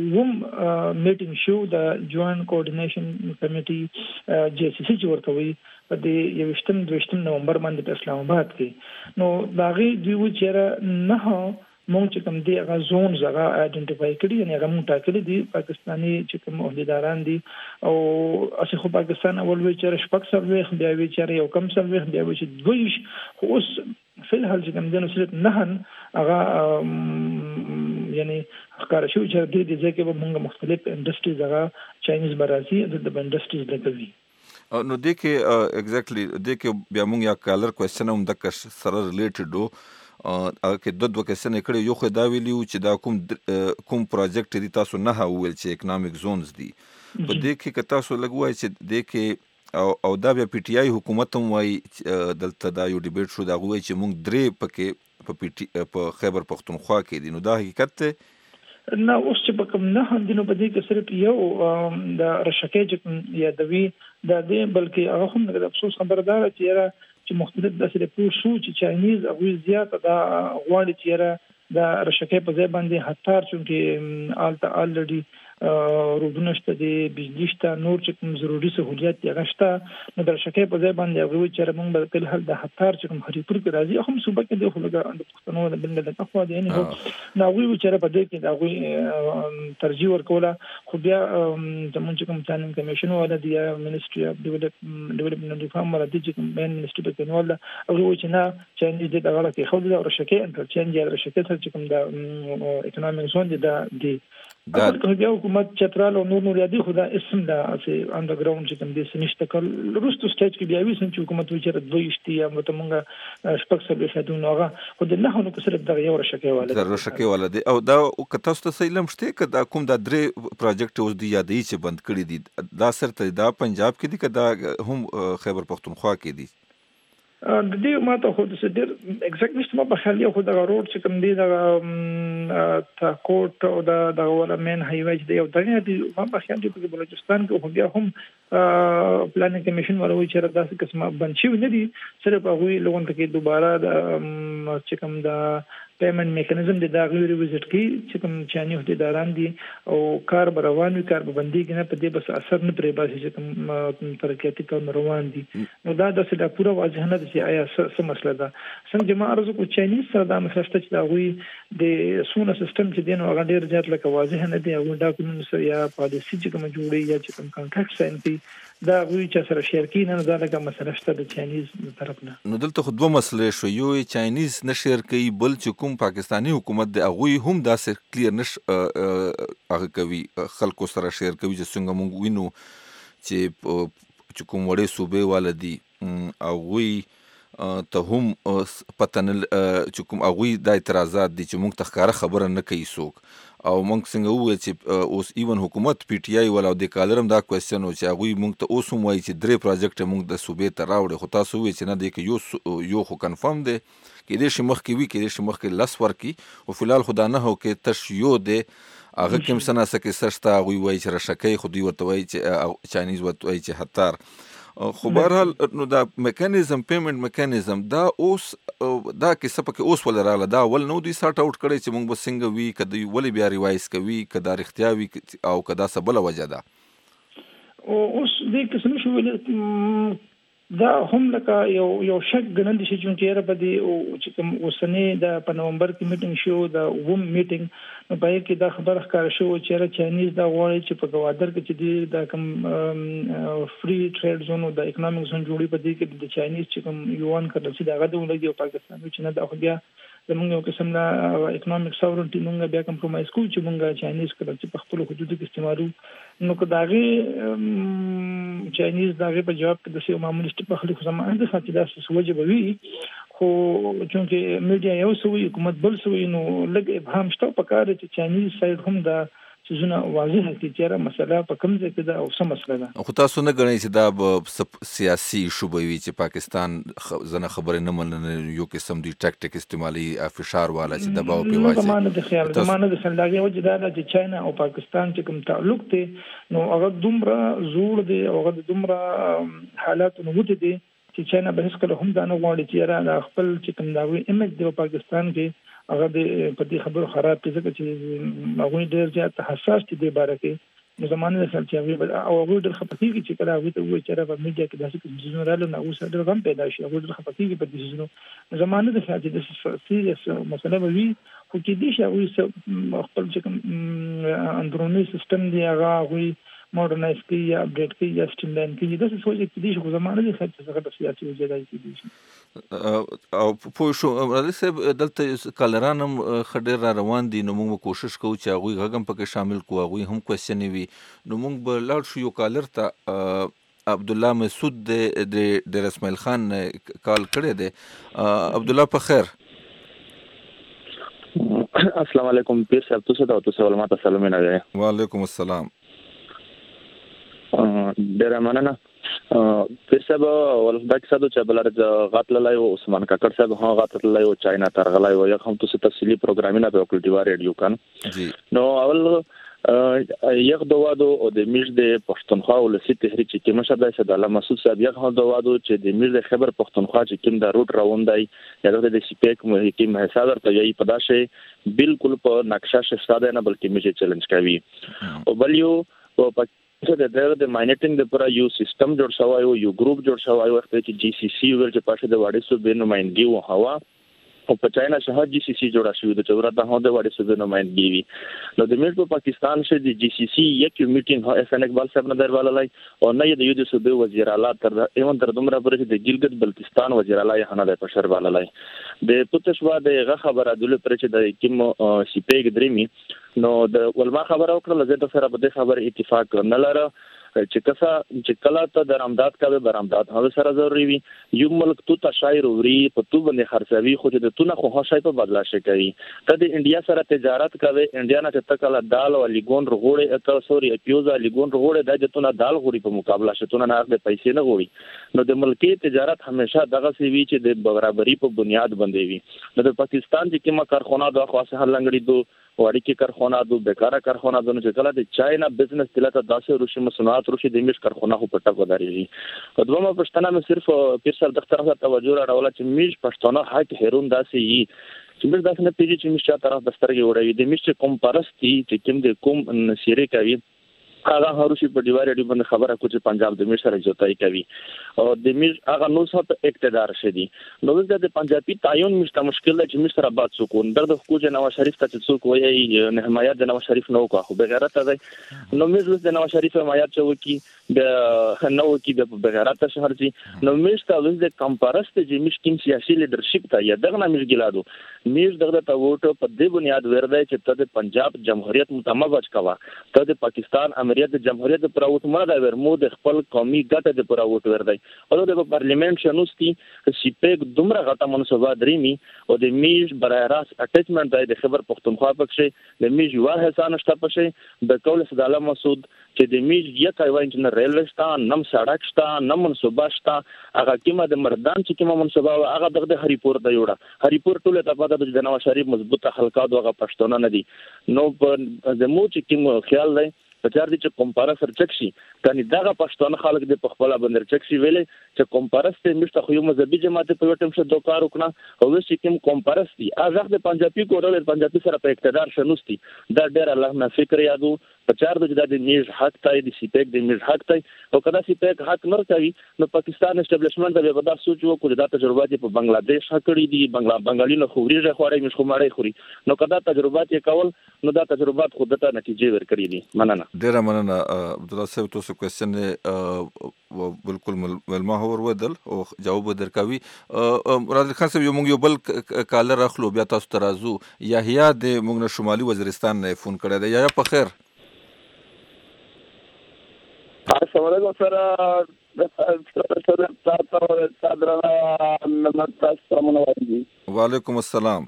میټینګ شو د جوائنټ کوارډینیشن کمیټي JCC چې ورته وایي په دې 21 نومبر باندې په اسلام آباد کې، نو د هغې دوی وایي چې نه مونږ چې کوم دی هغه زونز هغه آیډنټیفای کړي، یعنې هغه مونږ ټاکلي دي پاکستاني چې کوم عهدیداران دي، او هسې خو پاکستان اول وایي چې 14 بیا وایي چې یو کم 14 بیا وایي چې 22، خو اوس فی الحال چې کوم دی نو صرف 9 هغه یعنې ښکاره شوي چې دې ځای کې به مونږ مختلف انډسټریز هغه چاینیز به راځي د انډسټریز لګوي. نو دې کې ایگزیکټلی دې کې بیا مونږ یا کالر کوېسچن هم دغه سره ریلیټډ و، هغه کې دوه کوېسچن یې کړی، یو خو دا ویلي و چې دا کوم پروجیکټ دي تاسو نه وویل چې اکنامیک زونز دي، په دې کې که تاسو لږ وایي چې دې کې او دا بیا پی ټی آی حکومت هم وایي دلته دا یو ډیبیټ شو، دا هغوی وایي چې مونږ 3 پکې په خیبر پښتونخوا کې دي، نو دا حقیقت دی؟ نه اوس چې په کوم 9 دي نو په دې کې صرف یو د رشکې چې یادوي دا دې بلکې هغه هم د افسوس خبره ده چې مختلف داسې پوه شو چې چاینیز هغه زیاته دا غواړي چې دا رشکه په ځای باندې هتار چې آلته الریډي رودونه شته د بجلی شته نور چې کوم ضروري سہولیات یې غشته نو د رشکه په ځای باندې هغه چې موږ به تل هل د هتار چې کوم هریپور کې راځي هم صوبه کې د خلکو د پښتنو د بل د اخوا دي نه نو هغه چې په دې کې دا هغه ترجیح ورکوله خو بیا زمونږ کوم پلانینګ کمیشن ولا دی منیسټری اف ډیولپمنٹ ریفارم ولا دی چې مین منیسټری په کې ولا هغه چې نه چې دې دغه کې خو د رشکه انټرچینج یا رشکه چې کوم د اکونومیک زون دی دا بیا حکومت چترال او نور یادي خدا اسم دا چې انډرګراوند چې کوم دي سنشت کول روستو سټیج کې بیا وی سم چې حکومت وچره دویشتي یا متمنګه شپږ سره شادونه هغه خو د نه نو په سره دغه یو رشکه والا دی او دا کتاست سیلم شته کدا کوم دا درې پروجیکټ اوس دی یادې چې بند کړی دي دا سره دا پنجاب کې دي کدا هم خیبر پختونخوا کې دي د دې ماته خو د ډېر ایگزیکټ نشته په خیال یو خو د روډ چې کوم دی د تا کوټ او د ولا مین هایوي دی او دغه دی په خیال دی په بلوچستان کې خو بیا هم پلانینګ کمیشن ولوي چې داسې قسمه بنچي نه دي سره په غوي لغون کې دوباره د چې کوم د پیمنٹ میکانیزم د داغلی ریویزټ کی چې کوم چانی هدیداران دي او کار روانوي کار بندي کنه په دې بس اثر نه پرې باسي چې کوم ترقیاتي کار روان دي نو دا د څه پوره واضح نه دي چې آیا څه مسله ده څنګه ما ارزو کو چاینیز سره دا مسله چې دا وی د سونه سیستم چې دین او غډیر زیات لکه واضح نه دي او ډاکومنټس یا پالیسي چې کوم جوړي یا چې کوم کانټراکټ ساين دي دا وی چې سره شیر کین نه دا لکه مسله شته د چاینیز طرف نه نو دلته خو دوه مسلې شو یو چاینیز نشیر کوي بل چې کوم پاکستانی حکومت د هغه هم دا سر کلیر نش هغه کوي خلکو سره شیر کوي چې څنګه مونږ وینو چې کوم وړې صوبې والدي هغه ته هم پتن چې کوم هغه د اعتراضات دي چې مونږ تخکاره خبره نه کوي څوک او مونږ څنګه وایي چې اوس ایون حکومت پی ټی آی ولا د کالرم دا کوېسچن او چې هغه مونږ ته اوس هم وایي چې درې پروجیکټ مونږ د صوبې ته راوړي خو تاسو وایي چې نه دی کې یو خو کنفرم دی کې دې شي مخ کې وی کې دې شي مخ کې لاس ورکی او فلال خدا نه هو کې تش یو دی هغه کوم سنا سکه سرستا وی وایي چې رشکې خو دی ورته وایي چې چاینیز ورته وایي چې هتار خو بهرحال نو دا میکانیزم پیمنٹ میکانیزم دا اوس دا کې سپکه اوس ول رااله دا ول نو دی سارت اوټ کړي چې موږ بسنګ وی کدی ولی بیا ریوایز کوي کدا اختیار وی او کدا سبل وجه ده اوس دې قسم شو دا هم لکه یو شک ګڼل شي چې را بده او چې کوم اوسنۍ د په نومبر کې میټینګ شو د ووم میټینګ نو پای کې دا خبره ښکار شو چې چاینیز دا غواړي چې په گوادر کې چې د کوم فری ټریډ زون او د اکونومیک زون جوړي په دې کې د چاینیز چې کوم یوان کړل چې دغه د ولګي او پاکستان چې نه دا خو بیا زمونږ یو قسم لا اکونومیک ساورنټی موږ بیا کمپرمایز کوو چې موږ چاینیز کړل چې په خپل حدودو کې استعمالو نو که داغه چاینیز داغه په جواب کې د سیو معمولی په خلکو زمانه د ساتي داسې وجه به وي خو چونکه میډیا یو سوي حکومت بل سوي نو لږ ابهام شته په کار چې چاینیز سایډ هم دا سيزونه واضح دي چې مسله په کوم ځای کې ده او څه مسله ده خو تاسو نه غواړئ چې دا سیاسي شوبه وي چې پاکستان زنه خبره نه منل یو قسم دی ټاکټیک استعمالي فشار والا چې دباو په واچي زمانه د خیال زمانه د سنداګي وجه دا چې چاینا او پاکستان چې کوم تعلق دي نو هغه دومره زوړ دي او هغه دومره حالات نو ودي دي چې چاینا به هیڅ کله هم دا نه غواړي چې را خپل چې کوم داوی ایمج دی په پاکستان کې هغه د په دې خبرو خراب کیږي چې هغه ډېر زیات حساس دي د باره کې زمانه د سلطنت او هغه ډېر خپتيږي چې کله هغه ته وایي چې په میډیا کې داسې ځینورالو نه اوس ډېر غم پیدا شي هغه ډېر خپتيږي په دې ځینو زمانه د سلطنت د سیریس مسله وی خو کې دي چې خپل چې کوم اندرونی سیستم دی هغه ماډرنایز کی یا اپډیټ کی یا سټیملاین کی دا څه سوچ کې دي چې زمانه د سلطنت د سیاسي وجدای کې دي او په شو راځي دلته کالرانم خډیر را روان دي نو موږ کوشش کوو چې هغه غږم پکې شامل کوو هغه هم کوېسچن وي نو موږ به لاړ شو یو کالر ته عبد الله مسعود د اسماعیل خان کال کړی دی عبد الله په خیر السلام علیکم پیر صاحب تاسو علماء ته سلام نه غواړم وعلیکم السلام ډیر مننه پیر صاحب ولوداک صاحب چې بلاره غاتلای او عثمان کاکړ صاحب هغه غاتلای او چاینا ترغلای او یو هم تاسو تفصیلی پروګرامینګ په وکړ دیوار ریډیو کان جی نو اول یک دوادو او د میش د پښتونخوا ولسی تحریک چې کوم شته د علامه مسعود صاحب یک دوادو چې د میش د خبر پښتونخوا چې کوم د روټ راوندای یا د سپیک محکم حساب ته یی پداشه بالکل په نقشه شته نه بلکې میش چیلنج کوي او بل یو په د ماینټینګ د پر یو سیستم جوړ شوی یو ګروپ جوړ شوی وخت چې جی سی سی ول چې پاشه د واړې صوبې نمائندګي او هوا او په چاینا شهر جی سی سی جوړه شوې د چورات د هغه وړي صوبې نمائندګي وي نو د میټ په پاکستان شه د جی سی سی یک میټینګ هو اس ان اقبال صاحب نه درواله او نه د یو د صوبې وزیر اعلی تر ایون تر دومره پرې د ګلګت بلتستان وزیر اعلی نه د پشر واله د پوتشوا د خبره دله پر چې د کوم سی پیګ درېمي نو د ولما خبره وکړه زه سره په دې خبره اتفاق نه لره چې کله ته د رامداد کا به برامداد هغه سره ضروري وي یو ملک تو تشایر وري په تو باندې خرڅوي خو د تو نه خو هڅه په بدلا شي کوي ته د انډیا سره تجارت کوي انډیا نه ته کله دال او لګون رغوړې اته سوري پیوزا لګون رغوړې د تو نه دال غوري په مقابله شته نه د پیسې نه غوري نو د ملکی تجارت همیشه دغه سی وی چې د برابرۍ په بنیاد باندې وي نو د پاکستان چې کومه کارخانه د خاصه هلنګړي دو وړي کې کارخانه دو بیکاره کارخانه دو چې کله د چاینا بزنس تلته داسې روشي مصنوعات روشي د میش کارخانه خو پټه ودارېږي دومره پښتنه مې صرف پیر سر دغه طرف ته توجه راوړل چې میش پښتنه حق هرون داسې یي چې موږ داسې نه پیږي چې میش طرف دسترګي وړي د میش کوم پرستی چې کوم د کوم نشيره کوي هغه هروشي په دیواره دی باندې خبره کوي چې پنجاب د میش سره جوړای کوي او د میش هغه نو څه اقتدار شدي نو د پنجابي تعین مشته مشکل دی چې میش سره باد سکون د خوځ نواز شریف ته څوک وایي نه حمایت د نواز شریف نو کو خو بغیرت دی نو میش د نواز شریف حمایت چوکي د نو کې د بغیرت شهر دي نو میش ته د کمپارست چې میش کوم سیاسي لیدرشپ ته یا دغه میش ګلادو میش دغه ته ووټ په دې بنیاد ورده چې ته د پنجاب جمهوریت متموج کوا ته د پاکستان امریت جمهوریت پر اوټ مړه ورمو د خپل قومي ګټه د پر اوټ ورده او د پارلیمنت شنوستي سپیک دومره غټه منصوبه درېمي او د میش برای راس اټیچمنت د خبر پښتونخوا پکې د میش یو حسان شته پښې د کول صداله مسعود چې د میش یک ایوان چې ریلوے شته نم سړک شته نم منصوبه شته هغه کیمه د مردان چې کیمه منصوبه هغه دغه هریپور د یوړه هریپور ټول ته پاته د نواز شریف مضبوطه حلقات هغه پښتون نه دي نو د مو چې کوم خیال دی په چار دي چې کمپارس چک شي کني دغه پښتون خلک د خپل باندې چک شي ویلې چې کمپارس ته مشته خو یو مذهبي جماعت په وټم شه دوکار وکړه او چې کوم کمپارس دي هغه د پنجابي کورل پنجابي سره په اقتدار شنوستي دا ډېر الله نه فکر یادو په چار د میز حق تای د سیپیک د میز حق تای او کدا سیپیک حق نه کوي نو پاکستان اسټابلیشمنت د ودا سوچ وکړي دا تجربات په بنگلاديش کړی دي بنگالي له خوري خوري مش خمړې خوري نو کدا تجربات یې کول نو دا تجربات خود ته نتیجې ورکړي دي مننه ډیر مننه عبد الله صاحب تاسو کوېسچن بالکل ملما هور ودل او جواب درکوي راځي خاص یو موږ یو بل کالر اخلو بیا تاسو ترازو یحیی د موږ شمالي وزیرستان نه فون کړی دی یا په خیر السلام علیکم سره وعلیکم السلام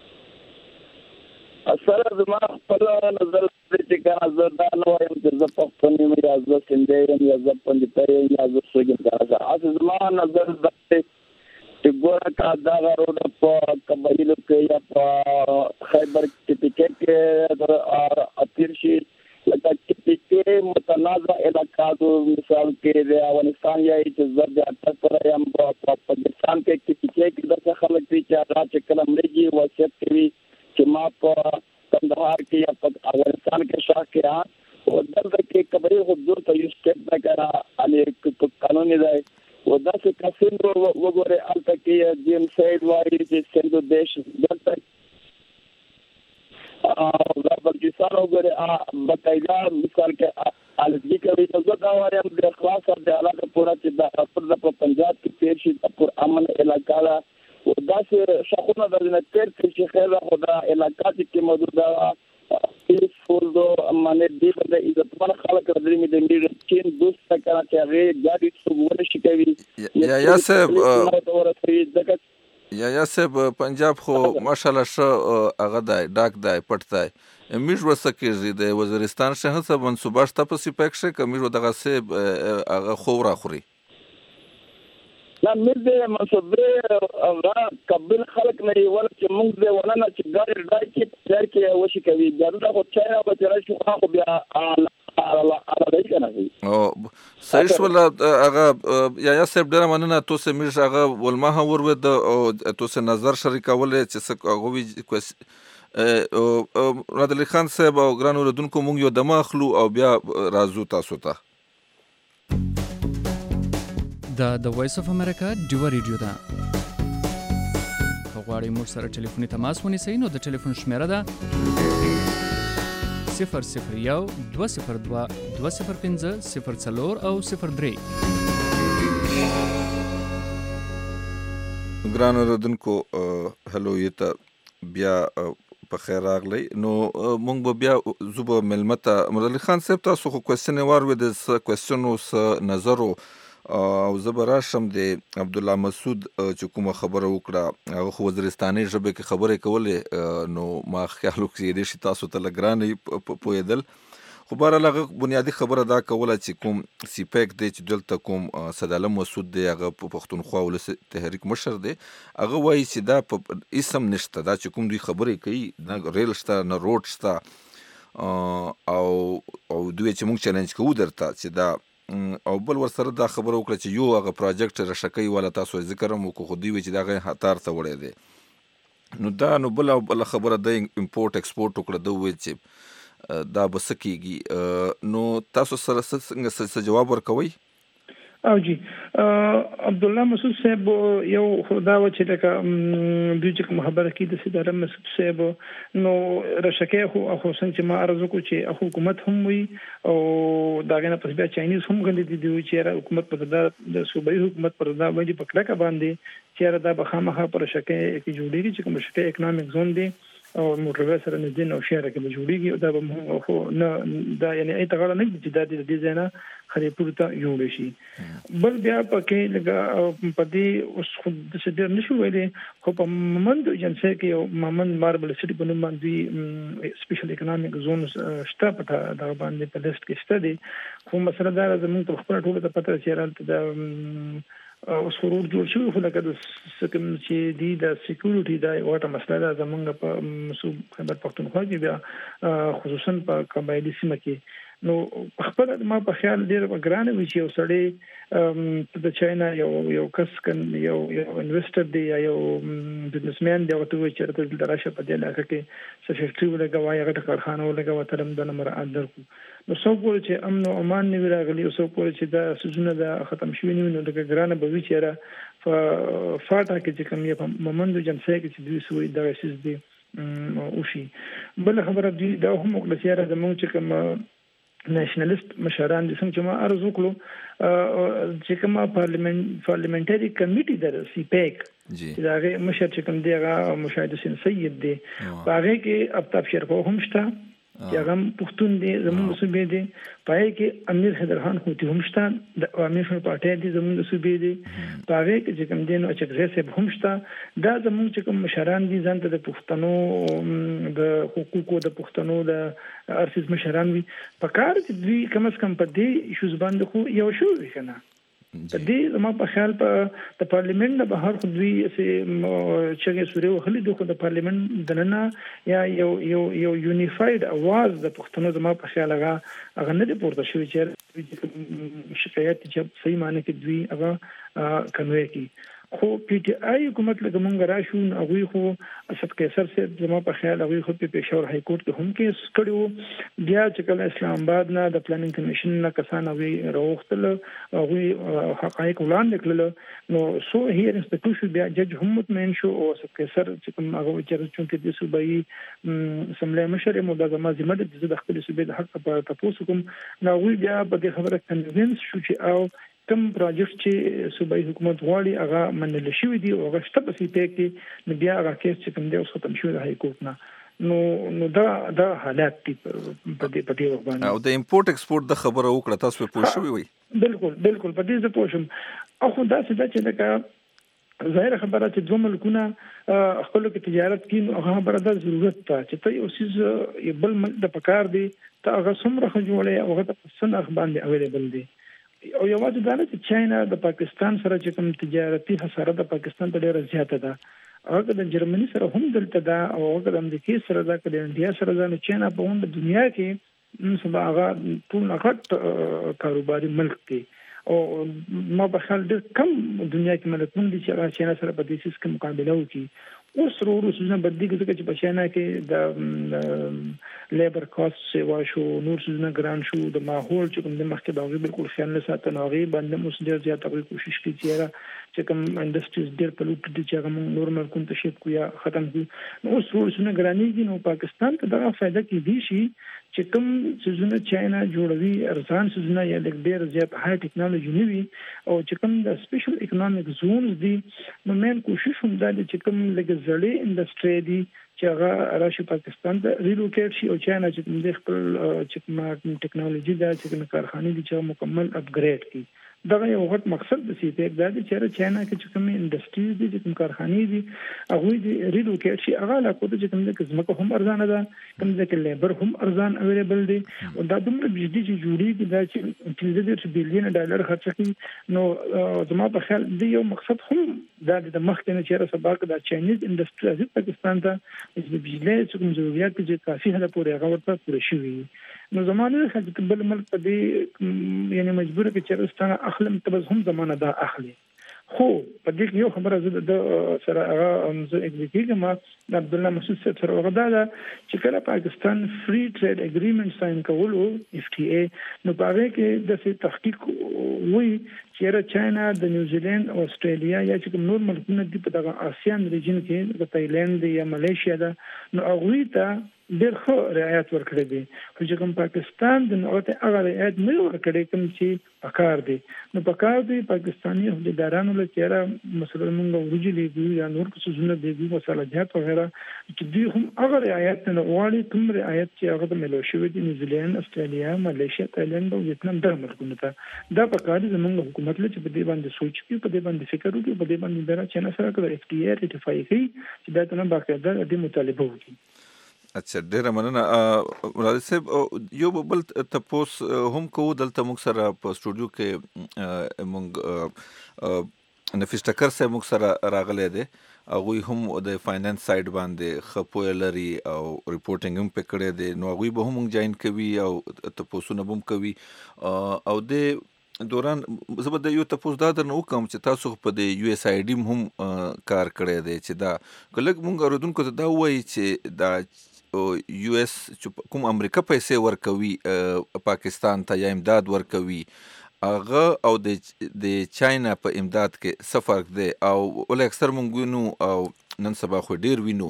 سره زما خپل نظر چې کله زه دا نه وایم چې زه پښتون یم یا زه سندی یم یا زه پنجابی یم یا زه سوګم دا زما نظر دا چې ګوره کا دا روډ په قبایلو کې یا په خیبر کې اتیر شي لکه چې متنازع علاقات مثال کې د افغانستان یا چې زرد اټک پر یم په پاکستان کې چې د خلک چې هغه چې کله مرګي وصیت کوي چې ما په کندهار کې یا په افغانستان کې شاه کې او دلته کې قبایل حضور ته یو سټیپ وغیرہ ان قانوني دی او دا څه کسین وګوره الته کې جیم سید وایي چې سندو دیش دلته بلوچستان وګوره بقاعده مثال کې الګي کوي نو دا وایم د خلاص د علاقه پورا چې د پر پنجاب کې تیر شي پر امن علاقہ او دا چې شخصونه د نتر چې خیر خدا علاقہ کې موجوده پیسفول دو معنی دی د عزت من خلک درې مې د میډ چین دوست کړه چې هغه ګاډي څوګونه شي کوي یا صاحب پنجاب خو ماشاءالله شو هغه دی ډاک دی پټ دی میږ وسکیږي د وزیرستان شهر څخه منسوبه شته په سپیک شه کمیږ دغه سه هغه خو را خوري لا مزه منصبه را قبل خلق نه ول چې موږ دې ولنه چې ګاډي راځي چې تر کې وشي کوي دا خو چا به تر شو خو بیا على ذلك انا او سایش ولا هغه یا سب ډیر مننه تاسو میر هغه ولما ور ود او تاسو نظر شریکول چې هغه وی رادل خان صاحب او ګران اوردونکو مونږ یو دمه اخلو او بیا راځو تاسو ته د وایس اف امریکا ډیو ریډیو ده غواړئ موږ سره ټلیفوني تماس ونیسئ نو د ټلیفون شمیره ده 001 202 205 04 او 03 ګران اوردونکو هلو یته بیا په خیر راغلی نو مونږ به بیا زوبه ملمته مرادلی خان صاحب تاسو خو کوېسچن وار د کوېسچن اوس نظر او زبر راشم د عبد الله مسعود چې کومه خبره وکړه هغه خو وزیرستاني ژبه کې خبره کولې نو ما خیال وکړ چې دې تاسو ته لګرانې پویدل خو بهر هغه بنیادی خبره دا کوله چې کوم سی پیک دی چې دلته کوم صدالم مسعود دی هغه په پښتونخوا ولس تحریک مشر دی هغه وایي چې دا په اسم نشته دا چې کوم دوی خبرې کوي نه ریل شته نه روډ شته او دوی چې موږ چیلنج کوو درته چې دا او بل ورسره دا خبره وکړه چې یو هغه پروجیکټ رشکې ولا تاسو ذکر مو کو خو دی چې دا غي هتار ته وړي دي نو دا نو بل خبره د امپورټ ایکسپورټ وکړه دوی چې دا بسکیږي نو تاسو سره څنګه جواب ورکوي او جی عبد الله مسعود صاحب یو خدا و چې لکه دوی چې خبره کې د سیدار مسعود صاحب نو رشکه خو څنګه چې ما عرض وکړ چې حکومت هم وي او داغه نه پس بیا چاینیز هم غندي دي چې حکومت په د صوبایي حکومت پر دا باندې پکړه باندې چې دا بخامخه پر شکه کې جوړیږي چې کوم شکه اکونومیک زون دی او موټر سره نږدې نو شهر کې به جوړیږي دا به خو نه دا یعنی ای تغړه نه چې دا د دې ځای نه خري پورته جوړ شي بل بیا پکې لګا پدې اوس خو د څه نشو ویلې خو په ممند جنسه کې ممند ماربل سټي په نوم باندې سپیشل اکونومیک زون شته په دا باندې په لیست کې شته دي خو مسله دا زموږ په خپل ټول ته پته چې راځي دا اوس ورور جوړ شو خو لکه د سکم چې دی د سکیورټي دا واټه مسله ده زمونږ په مسوب خبر پښتونخوا کې بیا خصوصا په قبایلی سیمه کې نو خپل ما په خیال ډیر ګرانه وی چې وسړی د چاینا یو کس کن یو انویسټر دی یو بزنسمن دی او ته چې د راشه په دې لکه کې څه فیکټری ولګوي هغه کارخانه ولګوي ترم د نمبر اندر کو نو څو پورې چې امن او امان نه راغلی او څو پورې چې دا سيزونه دا ختم شوی نه نو د ګرانه به وی چې را فاټا کې چې کوم یې مومند جنسه کې چې دوی سوی دا شیز دی او شي بل خبره دی دا هم وکړه چې زموږ چې کوم نېشنلیست مشران دي څنګه چې ما عرض وکړو چې کومه پارلیمنټري کمیټي در سی پیک چې دا مشر چې کوم دی هغه مشاهد حسین سید دی هغه کې ابتاب شرف هم شته چې هغه پښتون دي زموږ صوبې دي پای کې امیر حیدر خان خوتی هم شته د عوامي پارټي دي زموږ صوبې دي پای کې چې کوم دین او چې غیث هم شته دا زموږ چې کوم مشران دي ځان ته د پښتنو د حقوقو د پښتنو د ارسیز مشران وي په کار چې دوی کم از کم په دې ایشوز باندې خو یو شو وکنه دې زما په خیال په د پارلیمنت د بهر خو دوی چې سوري وخلي د خو د پارلیمنت دننه یا یو یونیفاید اواز د پښتنو زما په خیال هغه نه پورته شوی چې شکایت چې صحیح معنی کې دوی هغه کنوي کی خو پی ټی آی حکومت له موږ راشو هغه خو اسد قیصر صاحب زما په خیال هغه خو په پېښور های کورټ کې هم کیس کړو بیا چې کله اسلام آباد نه د پلانینګ کمیشن نه کسان هغه راوختل هغه حقایق وړاندې کړل نو سو هیر انسټیټیوشن بیا جج هم مطمئن شو او اسد قیصر چې کوم هغه چې چونکه د صوبایي سملای مشر مو د زما ذمہ د خپل صوبې د حق په تاسو کوم نو بیا په دې خبره کنوینس شو چې او کوم پروجیکټ چې صوبایي حکومت غواړي هغه منل شوی دی او هغه شته په سي پی کې نو بیا هغه کیس چې کوم دی اوس ختم شوی د های کورټ نه نو دا حالات دي په دې وخت باندې او د امپورټ ایکسپورټ د خبره وکړه تاسو په پوه شوی وي بالکل په دې ځ پوه شم اخو دا چې لکه ظاهر خبره چې دوه ملکونه خپل کې تجارت کوي نو هغه خبره د ضرورت ته چې ته یو سیز بل د پکار دی ته هغه څومره خجوړې او هغه په سن اخ باندې اویلیبل دی او یوازې دا نه چې چاینا د پاکستان سره چې کوم تجارتي حصاره د پاکستان ته ډیره زیاته ده، هغه د جرمني سره هم دلته ده او هغه د امریکا سره ده، د انډیا سره ده. نو چاینا په اون د دنیا کې نن سبا هغه ټول غټ کاروباري ملک دی او ما په خیال ډېر کم دنیا کې ملکونه دي چې هغه چاینا سره په دې سیس کې مقابله وکړي. اوس ورو سوزنه بدلیږي ځکه چې په چاینا کې د لیبر کاست سیوا شو، نور سوزنه ګران شو، د ماحول چې کوم د مخکې د هغې بالکل خیال نه ساتنه، هغې باندې اوس ډېر زیات هغوی کوشش کوي چې کوم انډسټریز ډېر پلوټ دي چې هغه موږ نور ملکونو ته شیفټ کړو یا ختم کړو. نو اوس ورو سوزنه ګرانېږي. نو پاکستان ته دغه فایده کېدی شي چې کوم سوزنه چاینا جوړوي ارزان سوزنه یا ډېر زیات های ټیکنالوژي نه وي او چې کوم د سپیشل اکونومیک زونز دي، نو مین کوشش هم دا دی چې کوم لږ زړې انډسټری دي چې هغه راشي پاکستان ته ریلوکیټ شي او چاینا چې د خپل چې کوم ټیکنالوژي دا چې کوم کارخانې دي چې مکمل اپګریډ کړي. دغه یو غټ مقصد د سیټ دا دی چې چاینا کې چې کوم انډسټریز دي چې کوم کارخانې دي هغه دې ریلوکیټ شي، هغه لا کوته چې کوم د ځمکه هم ارزانه ده، کوم ځکه لیبر هم ارزان اویلیبل دي او دا دومره بجلی چې جوړیږي دا چې $3 بلین خرچ کړي. نو زما په خیال دی یو مقصد هم دا د مخکې نه چې سبا کې د چاینیز انډسټری از پاکستان ته د بجلی چې کوم ضرورت چې کافي حد پورې هغه ورته پوره شوی. نو زمانه خلک بل ملک په دې یعنی مجبور کې چې رستانه اخلم تبز هم زمانه دا اخلي. خو په دې کې یو خبره زه د سره هغه زه اګریګم د عبد الله مسعود سره هغه دا چې کله پاکستان فری ټریډ اګریمنت ساين کولو FTA نو په هغه کې د تحقیق وی چې چاینا د نیوزیلند او استرالیا یا چې نور ملکونه دي په دغه آسیان ریجن کې د تایلند یا ملیشیا دا نو هغه ته ډېر ښه رعایت ورکړي دي. خو چې کوم پاکستان د نوته هغه رعایت نه ورکړي کوم چې پکار دي، نو پکار دي پاکستاني حکومتدارانو له چیرې مثلا موږ ورجلي دي یا نور څه زونه دي مصالحات وغیرہ چې دوی هم هغه رعایت نه غواړي کوم رعایت چې هغه د ملوشي دي نیوزیلند، استرالیا، ملیشیا، تایلند او ویتنام د ملکونو ته دا پکار دي زموږ حکومت له چې په دې باندې سوچ کوي، په دې باندې فکر وکړي، په دې باندې درا چې نه سره کړي FTA رټیفای کوي چې دا ته باقاعده د مطالبه وکړي. اچھا ډیره مننه مراد صاحب. یو بل تپوس هم کوو دلته موږ سره په سټوډیو کې موږ نفیس ټکر صاحب موږ سره راغلی دی، هغوی هم د فاینانس سایډ باندې ښه پوهه لري او ریپورټینګ هم پې کړی دی، نو هغوی به هم موږ جاین کوي او تپوسونه به هم کوي. او د دوران زه به د یو تپوس دا درنه وکړم چې تاسو په د USAID هم کار کړی دی چې دا که لږ موږ اورېدونکو ته دا ووایي چې دا US کوم امریکا پیسې ورکوي پاکستان ته یا امداد ورکوي هغه او د چاینا په امداد کې څه فرق دی؟ او ولې اکثر موږ وینو او نن سبا خو ډیر وینو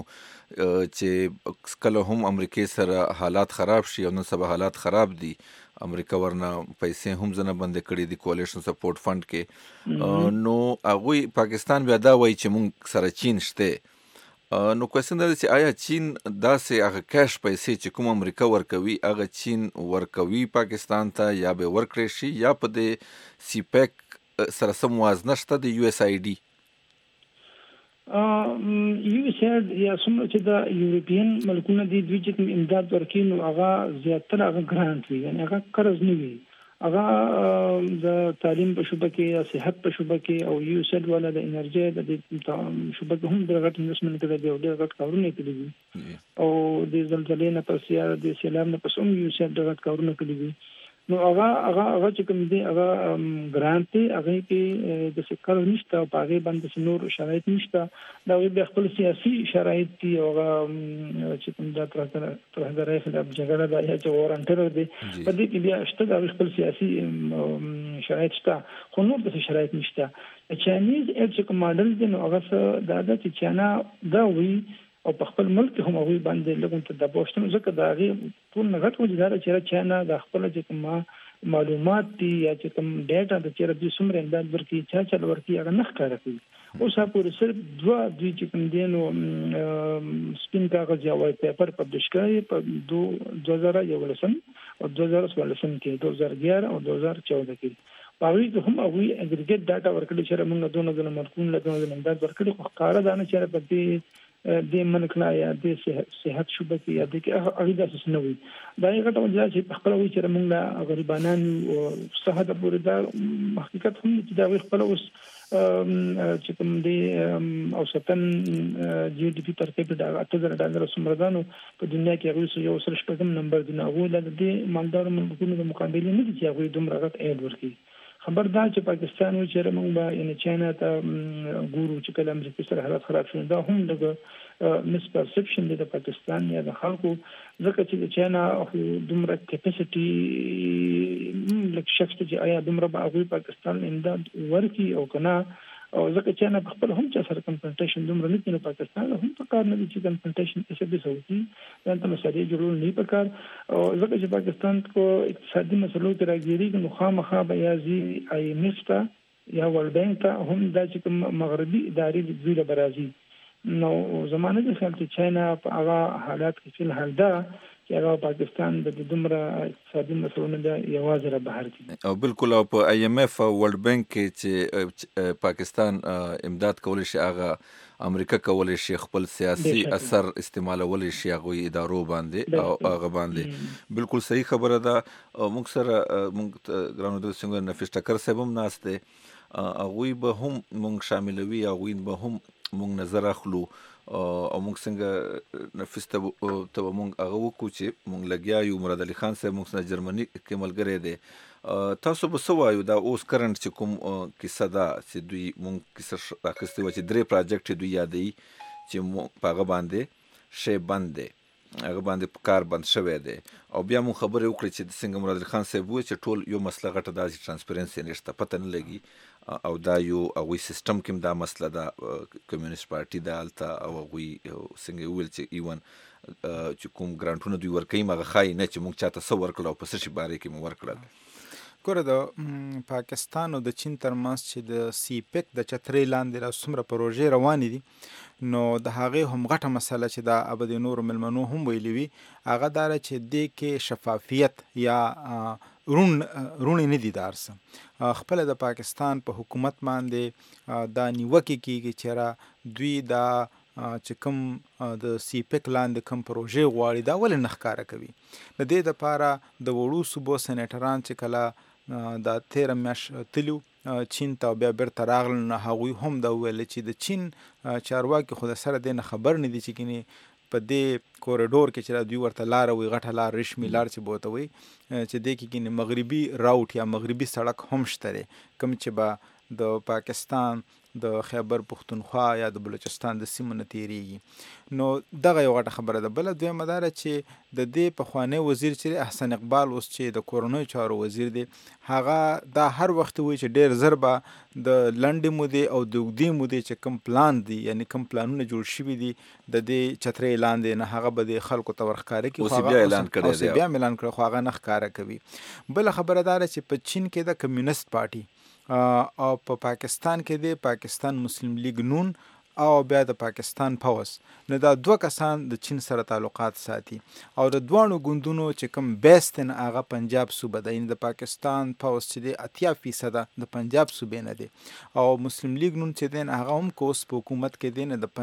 چې کله هم امریکا سره حالات خراب شي او نن سبا حالات خراب دي، امریکا ورنه پیسې هم ځنه بند کړي دي کولیشن سپورټ فند کې، نو هغوی پاکستان بیا دا وایي چې موږ سره چین شته. نو کوېسچن دا دی چې آیا چین داسې هغه کیش پیسې چې کوم امریکا ورکوي هغه چین ورکوي پاکستان ته یا به ورکړی شي یا په د CPEC سره سم موازنه شته د USAID؟ USAID یا څومره چې د یورپین ملکونه دي دوی چې امداد ورکوي نو هغه زیاتره هغه ګرانټ وي، یعنې هغه قرض نه وي، هغه د تعلیم په شوبه کې یا صحت په شوبه کې او USAID والا د انرژي د شوبه کې هم د غټ انویسټمنټ کړی دی او ډېر غټ کارونه کړي دي او د زلزلې نه پس یا د سیلاب نه پس هم USAID ډېر غټ کارونه کړي دي. نو هغه چې کوم دی هغه ګرانټ دی، هغه کې د سکر نشته او هغه باندې نور شرایط نشته، دا به خپل سیاسي شرایط دي او چې کوم دا ترهداري خلاف جګړه دا چې ورانټر دی په دې کې بیا شته د خپل سیاسي شرایط شته، خو نور د شرایط نشته. چاینیز چې کوم ماډل دی نو هغه دا چې چاینا دا وی او په خپل ملک هم هغوی باندې لږ ته د پوښتنه ځکه دا غي ټول نغټ وجدار چې چاینا د خپل چې کوم معلومات دي یا چې کوم ډیټا د چیرې د سمره انداز ورکی چل ورکی هغه نه ښکاره کوي. اوس په صرف دوی چې کوم دي نو سپین کاغذ یا وایټ پیپر پبلش کړي په 2011 او 2016 کې 2011 او 2014 کې باوی هم هغوی اګریګیټ ډاټا ورکړي چې موږ دونه ملکونه له دونه انداز ورکړي خو ښکاره دا نه چې په دې د منکلا یا د صحت شوبه کې یا د هغه داسې نه وي دا یو غټه وجه چې خپل وی چې موږ لا غریبانان او صحت پورې دا حقیقت هم چې دا خپل اوس چې کوم دی اوسطن جی ډي پی تر کېپټ $8,000 سمردانو په دنیا کې هغه یو سر شپږم نمبر دی نو ول د مالدار ملکونو د مقابله نه دي چې هغه دومره غټ اید ورکړي خبردار چې پاکستان و چې موږ به ان چاینا ته ګورو چې کله امریکا سره حالات خراب شول دا هم د مس پرسپشن دی د پاکستان یا د خلکو ځکه چې د چاینا دومره کیپاسټي لکه شخص چې آیا دومره به هغه پاکستان امداد ورکړي او کنه او ځکه چې نه خپل هم چې سره کنفرنټیشن دومره نه کینو پاکستان هم په کار نه دي چې کنفرنټیشن څه به سوتي دا ته مسالې جوړول نه پکار او ځکه چې پاکستان کو اقتصادي مسلو کې راګيري نو خامخا به یازي آی ایم ایف ته یا ورلد بانک ته هم د چې مغربي ادارې د زیره برازي نو زمانه د خلک چاینا په هغه حالات کې فل حال دا چې هغه پاکستان د دومره اقتصادي مسلو نه یوازې را بهر دي او بالکل او په آی ایم ایف او ورلد بانک کې چې پاکستان امداد کولی شي هغه امریکا کولی شي خپل سیاسي اثر استعمالولی شي هغه ادارو باندې او هغه باندې بالکل صحیح خبره ده موږ سره موږ ګرانو د څنګه نفیس ټکر صاحب هم ناشته هغه به هم موږ شاملوي هغه به هم موږ نظر اخلو او موږ څنګه نفیس ته موږ هغه وکړو چې موږ لګیا یو مراد علي خان صاحب موږ سره جرمني کې ملګری دی تاسو به څه وایو دا اوس کرنٹ چې کوم کیسه ده چې دوی موږ کیسه راخستې و چې 3 پروجیکټ دوی یادوي چې موږ په هغه باندې شی بند دی هغه باندې کار بند شوی دی او بیا موږ خبرې وکړې چې څنګه مراد علي خان صاحب وایي چې ټول یو مسله غټه ده چې ترانسپیرنسي نشته پته نه لګي او دا یو هغوی سیستم کې دا مسله ده کمیونست پارټي ده هلته او هغوی څنګه وویل چې ایون چې کوم ګرانټونه دوی ورکوي هغه ښایي نه چې موږ چاته څه ورکړل او په څه شي باره کې مو ورکړل ګوره د پاکستان او د چین ترمنځ چې د سی پیک د چترۍ لاندې را څومره پروژې روانې دي نو د هغې هم غټه مسله چې دا ابد نور ملمنو هم ویلي وي هغه دا چې دې کې شفافیت یا رونی نه دي دارسه خپل د پاکستان په حکومت باندې دا نیوکې کیږي چې را دوی دا چې کوم د سی پیک لاندې کوم پروژې غواړي دا ولې نه ښکاره کوي د دې دپاره د وړو صوبو سینیټران چې کله دا 13 میاشت تلو چین ته بیا بیرته راغلل نو هغوی هم دا ویل چې د چین چارواکي خو د سره دې نه خبر نه دي چې کني په دې کوریډور کې چې دوی ورته لاره وي غټه لار رشمي لار چې بوته وي چې دې کې کني مغربي راوټ یا مغربي سړک هم شته کوم چې به د پاکستان د خیبر پختونخوا یا د بلوچستان د سیمو نه تیریږي نو دغه یو غټه خبره ده بله دویمه دا چې د دې پخوانی وزیر چې احسن اقبال اوس چې د کورنیو چارو وزیر دی هغه دا هر وخت وایي چې ډېر زر به د لنډې مودې او د اوږدې مودې چې کوم پلان دي یعنی کوم پلانونه جوړ شوي دي د دې چترۍ لاندې نه هغه به د خلکو ته ورښکاره کړي اوس بیا اعلان کړی خو هغه نه ښکاره کوي بله خبره دا چې په چین کې د کمیونست پارټي او په پاکستان کې د پاکستان مسلم لیگ نون او بیا د پاکستان پوز نو دا دوه کسان د چین سره تعلقات ساتي او د دوانو ګوندونو چې کوم بیس دی نه هغه پنجاب صوبه ده یعنې د پاکستان پوز چې دی 80% د پنجاب صوبې نه دی او مسلم لیگ نون چې دی نه هغه هم که اوس په حکومت کې دی نه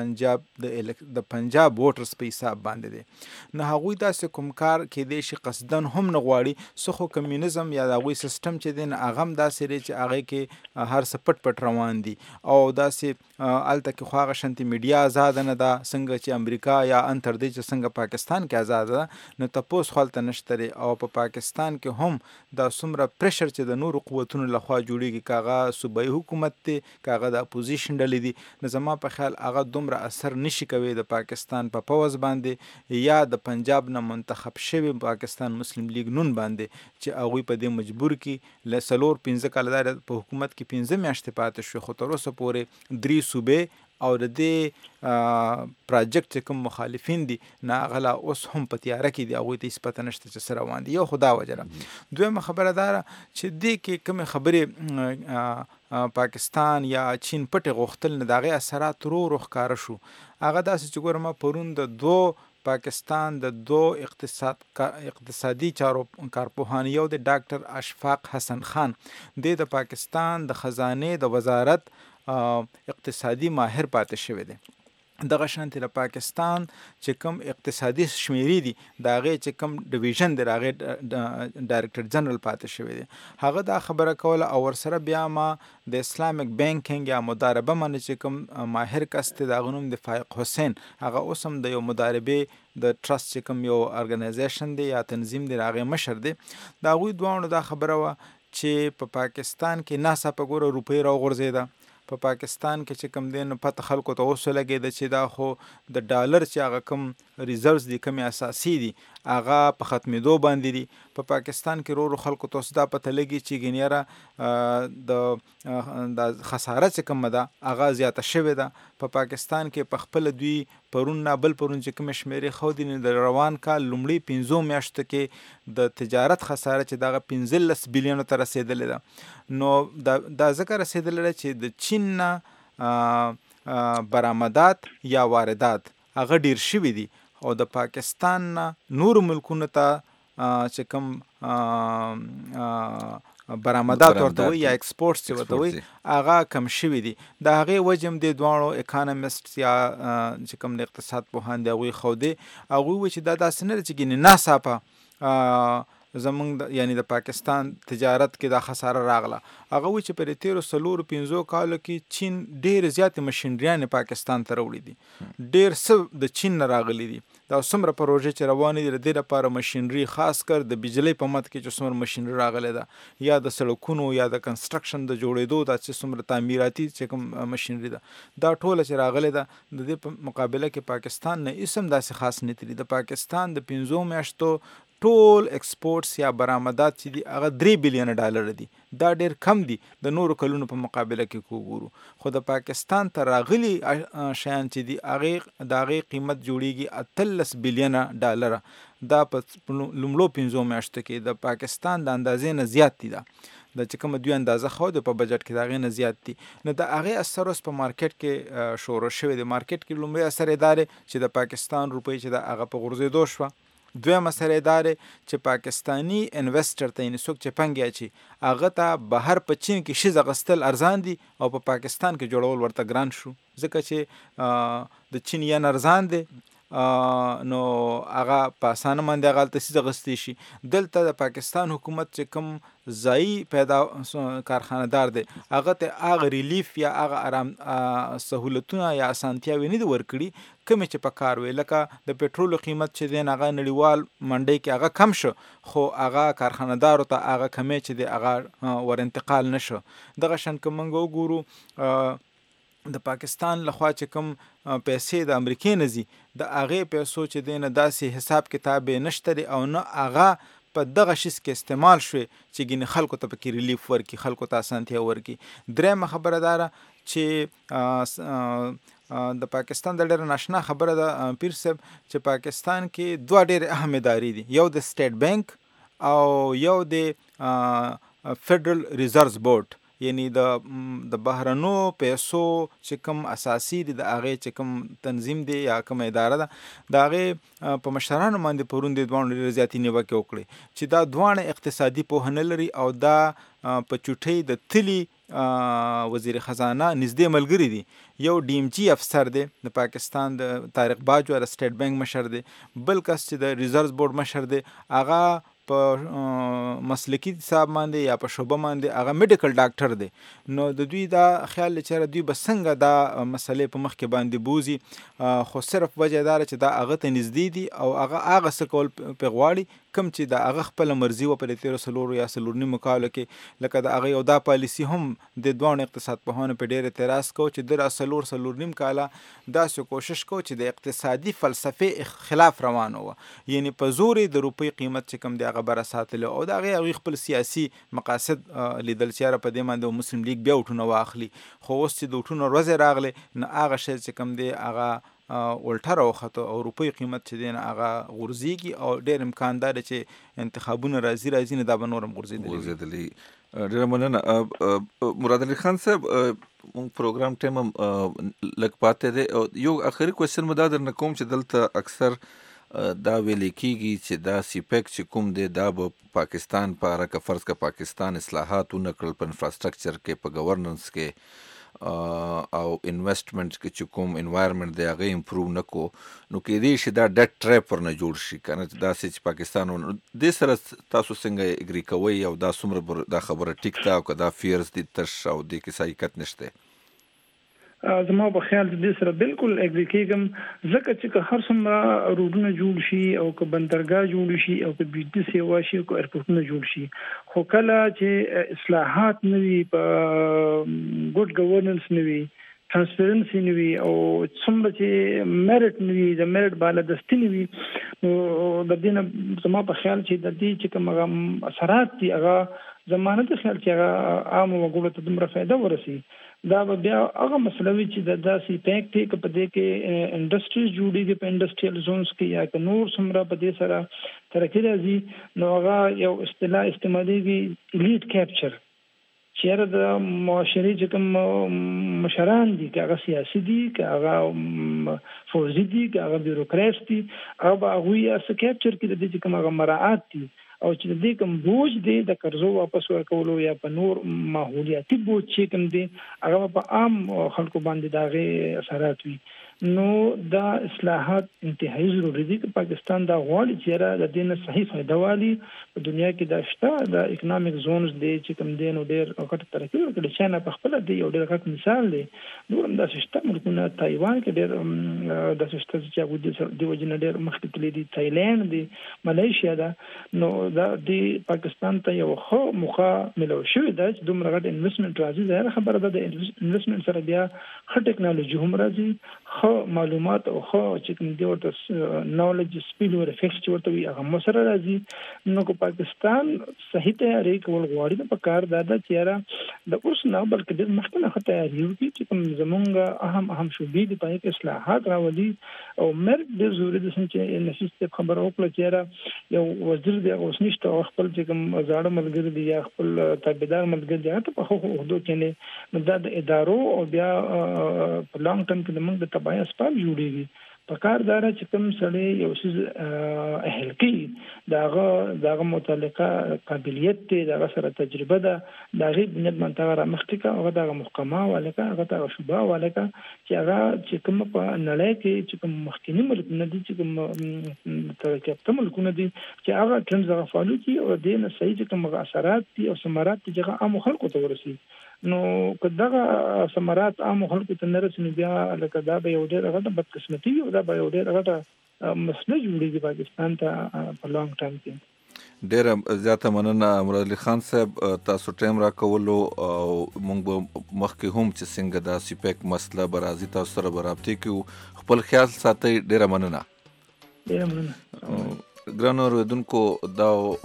د پنجاب ووټرز په حساب باندې دی نو هغوی داسې کوم کار کیدی شي قصدن هم نه غواړي څه خو کمیونزم یا د هغوی سیسټم چې دی نه هغه هم داسې دی چې هغې کې هر څه پټ پټ روان دي او داسې هلته کې خو هغه شانتي میډیا آزاده نه ده څنګه چې امریکا یا ان تر دې چې څنګه پاکستان کې آزاده ده نو تپوس خو هلته نشته او په پاکستان کې هم دا څومره پریشر چې د نورو قوتونو لخوا جوړیږي که هغه صوبایي حکومت دی که هغه د اپوزیشن ډلې دي نو زما په خیال هغه دومره اثر نشي کوي د پاکستان په پوز باندې یا د پنجاب نه منتخب شوي پاکستان مسلم لیگ نون باندې چې هغوی په دې مجبور کړي له 4-5 کاله په حکومت کې 15 میاشتې پاتې شوې خو تر اوسه پورې 3 صوبې او د دې پروجیکټ چې کوم مخالفین دي نه هغه لا اوس هم په تیاره کې دي هغوی ته هېڅ پته نشته چې څه روان دي یو خو دا وجه ده دویمه خبره دا ده چې دې کې کومې خبرې پاکستان یا چین پټې غوښتل نه د هغې اثرات ورو ښکاره شو هغه داسې چې ګوره ما پرون د پاکستان د 2 اقتصادي چارو کارپوهان یو د ډاکټر اشفاق حسن خان د پاکستان د خزانې د وزارت اقتصادي ماهر پاتې شوی دی دغه شانتي د پاکستان چې کوم اقتصادي شمیرې دي د هغې چې کوم ډیویژن دی د هغې ډایرکټر جنرال پاتې شوی دی. هغه دا خبره کوله او ورسره بیا ما د اسلامک بینکینګ یا مداربه باندې چې کوم ماهر کس دی د هغه نوم د فائق حسین، هغه اوس هم د یو مداربې د ټرست چې کوم یو ارګنایزیشن دی یا تنظیم دی د هغې مشر دی. د هغوی دواړو دا خبره وه چې په پاکستان کې ناڅاپه ګوره روپۍ راوغورځېده. په پاکستان کې چې کوم دی نو پته خلکو ته اوس ولګېده چې دا خو د ډالر چې هغه کوم ریزروز دي کومې اساسي دي هغه په ختمېدو باندې دي. په پاکستان کې ورو خلکو ته اوس دا پته لګي چې ګنیره د خساره چې کومه ده هغه زیاته شوې ده. په پاکستان کې په خپله دوی پرون چې کومې شمېرې ښودي نو د روان کال لومړي 5 میاشتو کې د تجارت خساره چې دغه 15 بلیونو ته رسېدلې ده. نو دا ځکه رسېدلې ده چې د چین نه برآمدات یا واردات هغه ډیر شوي دي او د پاکستان نه نور ملکونو ته چې کوم برآمدات ورته وي یا ایکسپورټس چې ورته وي هغه کم شوي دي. د هغې وجه هم د دواړو اکانومیسټس یا چې کوم د اقتصاد پوهان دي هغوی ښودې، هغوی وایي چې دا داسې نه ده چې ګینې ناڅاپه زمونږ یعنی د پاکستان تجارت کې دا خساره راغله. هغه وایي چې په تېرو 4-5 کالو کې چین ډېرې زیاتې مشینریانې پاکستان ته راوړي دي، ډېر څه د چین نه راغلي دي. دا څومره پروژې چې روانې دي د دې لپاره مشینري خاص کر د بجلۍ په مد کې چې څومره مشینري راغلی ده یا د سړکونو یا د کنسټرکشن د جوړېدو دا چې څومره تعمیراتي چې کوم مشینري ده دا ټوله چې راغلی ده د دې په مقابله کې پاکستان نه هېڅ هم داسې خاص نه تلي. د پاکستان د 15 میاشتو ټول ایکسپورټس یا برآمدات چې دي هغه 3 بلیونه ډالر دي. دا ډېر کم دي د نورو کلونو په مقابله کې وګورو. خو د پاکستان ته راغلي شیان چې دي د هغې قیمت جوړیږي 18 بلیونه ډالره. دا په لومړو 15 میاشتو کې د پاکستان د اندازې نه زیات دي. دا چې کومه دوی اندازه خو په بجټ کې د هغې نه زیات دي. نو د هغې اثر اوس په مارکیټ کې شروع شوی دی. مارکیټ کې لومړی اثر یې دا دی چې د پاکستان روپۍ چې د هغه په غورځېدو شوه. دویم اثر یې دا دی چې پاکستاني انویسټر ته یعنې څوک چې پانګې اچي هغه ته بهر په چین کې شیز اخیستل ارزان دي او په پاکستان کې جوړول ورته ګران شو ځکه چې د چین ین ارزان دی نو هغه په اسانه باندې هغه هلته څیز اخیستی شي. دلته د پاکستان حکومت چې کوم ځایي پیدا کارخانهدار دی هغه ته هغه ریلیف یا هغه ارام سهولتونه یا اسانتیاوې نه دي ورکړي کومې چې په کار وي. لکه د پټرولو قیمت چې دی هغه نړیوال منډۍ کې هغه کم شو خو هغه کارخانهدارو ته هغه کمی چې دی هغه ور انتقال نه شو. دغه شان که موږ وګورو د پاکستان لخوا چې کوم پیسې د امریکې نه ځي د هغې پیسو چې دی نه داسې حساب کتاب یې نشته دی او نه هغه په دغه شیز کې استعمال شوی چې ګینې خلکو ته پکې ریلیف ورکړي، خلکو ته اسانتیا ورکړي. درېیمه خبره دا ده چې د پاکستان د ډېره ناشنا خبره ده پیر صاحب چې پاکستان کې 2 ډېرې اهم ادارې دي، یو د سټیټ بینک او یو د فیډرل ریزرو بورډ یعنی د بهرنو پیسو چې کوم اساسي دي د هغې چې کوم تنظیم دی یا کوم اداره ده د هغې په مشرانو باندې پرون د دواړو ډېرې زیاتې نیوکې وکړې چې دا دواړه اقتصادي پوهه نه لري او دا په چوټۍ د تلي وزیر خزانه نږدې ملګري دي. یو ډي ایم جي افسر دی د پاکستان د طارق باجوه د سټیټ بینک مشر دی، بل کس چې د ریزرو بورډ مشر دی هغه په مسلکي حساب باندې یا په شعبه باندې هغه میډیکل ډاکټر دی. نو د دوی دا خیال دی چې دوی به څنګه دا مسلې په مخ کې باندې بوزي خو صرف وجه دا چې دا هغه ته نږدې دي او هغه څه کول پې غواړي کوم چې د هغه خپله مرضي وه په دې 13 یا 4.5 کالو کې. لکه د هغې یو دا پالیسي هم د دواړو اقتصاد پوهانو په ډېر اعتراض کو چې د 4.5 کاله داسې کوشش کو چې د اقتصادي فلسفې خلاف روانه وه، یعنی په زور د روپۍ قیمت چې کوم دی هغه بره ساتلی او د هغې خپل سیاسي مقاصد لیدل چې یاره په دې باندې مسلم لیګ بیا وټونه واخلي. خو اوس چې د وټونو ورځې راغلې نو هغه شی چې کوم دی هغه الټه راوخته او روپۍ قیمت چې دی نه هغه غورځېږي او ډېر امکان دا دی چې انتخابونه راځي نه دا به نور هم غورځېدلي. ډېره مننه مراد علي خان صاحب، مونږ پروګرام ټایم هم لږ پاتې دی. یو آخري کوېسچن مو دا درنه کوم چې دلته اکثر دا ویلې کېږي چې دا سیپیک چې کوم دی دا به پاکستان په هره که فرض که پاکستان اصلاحات ونه کړل په انفراسټرکچر کې په ګورننس کې او انویسټمنټ کې چې کوم انوایرمنټ دی هغه امپروو نکو نو کېدای شي دا ډټ ټریپ ورنه جوړ شي کنه داسې چې پاکستان دې سره تاسو څنګه اګری کوئ او دا څومره دا خبره ټیک ده او که دا فیرز دي تش او دې کې حقیقت نشته زما په خیال دې سره بالکل اګری کېږم ځکه چې هر څومره روډونه جوړ شي او که بندرګاه جوړ شي او که بجلی سیوا شي او که ایرپورټونه جوړ شي خو کله چې اصلاحات نه وي په ګډ ګورننس نه وي ترانسپیرنسي نه وي او څومره چې میرټ نه وي د میرټ بالادستي نه وي نو د دې نه زما په خیال چې د دې چې کوم اثرات دي هغه زمانه د خیال چې هغه عام وګړو ته دومره فایده ورسي دا بیا هغه مسله وی چې د داسې پېک ټیک په دې کې انډستریز جوړیږي په انډستریال زونز کې یا که نور څومره په دې سره ترقی راځي نو هغه یو اصطلاح استعمالېږي الیټ کیپچر چیرې د معاشري چې کوم مشران دي که هغه سیاسي دي که هغه فوزي دي که هغه بیوروکرات دي هغه هغوی اسه کیپچر کې د دې چې کوم هغه مراعات دي او چې د دې کوم بوج دی د قرضو واپس ورکولو یا په نور ماحولیاتي بوج چې کوم دی هغه په عام خلکو باندې داغه اثرات وي نو دا اصلاحات انتهایی ضروری دي چې پاکستان دا غواړي چې د دې نه صحیح فائدہ والی په دنیا کې دا شته د اکونومیک زونز دی چې کوم دی نو ډېر وخت ترقی وکړي چې نه په خپل دی یو ډېر ښه مثال دی نور دا شته ملکونه تایوان کې ډېر د شته چې هغه د وجنه ډېر مخکې تللی دي تایلند دی ملایشیا دا نو دا د پاکستان ته یو خو مخه ملو شوی دا چې دومره غټ انویسټمنټ راځي دا خبره ده د انویسټمنټ سره بیا ښه ټیکنالوژي هم راځي معلومات او خو چې کوم دی ورته نالج سپیډ او افیکټ چې ورته وي هغه سره راځي نو کو پاکستان صحیح تیاری کول غواړي نو په کار دا چې د اوس نه بلکې د مخکنه تیاری وکړي چې کوم زمونږ اهم شوبې د پای کې اصلاحات راولي او مرګ د ضروري د چې نشي خبره وکړه چې یو وزیر دی اوس نشته خپل چې کوم زاړه ملګری دی یا خپل تابعدار ملګری دی ته په حدود کې نه د ادارو او بیا په لانګ ټرم کې موږ د تبعیض اسباب جوړیږي په کار دار چې کوم سړی یو څه اهل کی داغه متعلقه قابلیت دی داغه سره تجربه ده داغه بنیاد منطقه را مخکې هغه داغه محکمه ولکه هغه داغه شوبه ولکه چې هغه چې کوم په نړۍ کې چې کوم مخکینی ملکونه دي چې کوم ترکیب ملکونه دي چې هغه څنګه فعالو کی او د نه صحیح چې کوم اثرات دي او ثمرات چې هغه عام خلکو ته ورسي نو کداغه ثمرات عام خلکو ته نه رسنی بیا لکه دا به یو ډېر غټه بدقسمتي او دا به یو ډېر غټه مسله جوړیږي پاکستان ته په لانګ ټرم کې ډېر زیاته مننه مراد علي خان صاحب تاسو ټایم راکولو او موږ به مخکې هم چې څنګه دا سپیک مسله برازي تاسو سره برابطي کوو خپل خیال ساتئ ډېر مننه ډېر مننه ګرانو اوریدونکو دا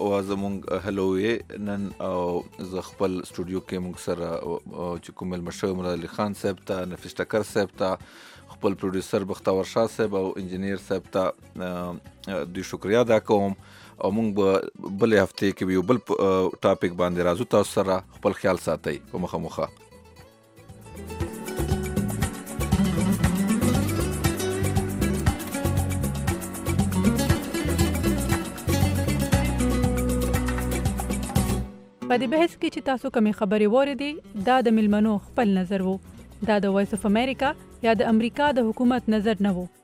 زموږ هلوې نن او زه خپل سټوډیو کې موږ سره چې کوم ملمشو مراد علي خان صاحب ته نفیس ټکر صاحب ته خپل پروډوسر بختور شاه صاحب او انجینیر صاحب ته دوی شکریا ادا کوم او موږ به بل هفته کې یو بل ټاپک باندې راځو تاسو سره خپل خیال ساتئ په مخه په دې بحث کې چې تاسو کومې خبرې واورېدې دا د ملمنو خپل نظر وو دا د وایس اف امریکا یا د امریکا د حکومت نظر نه وو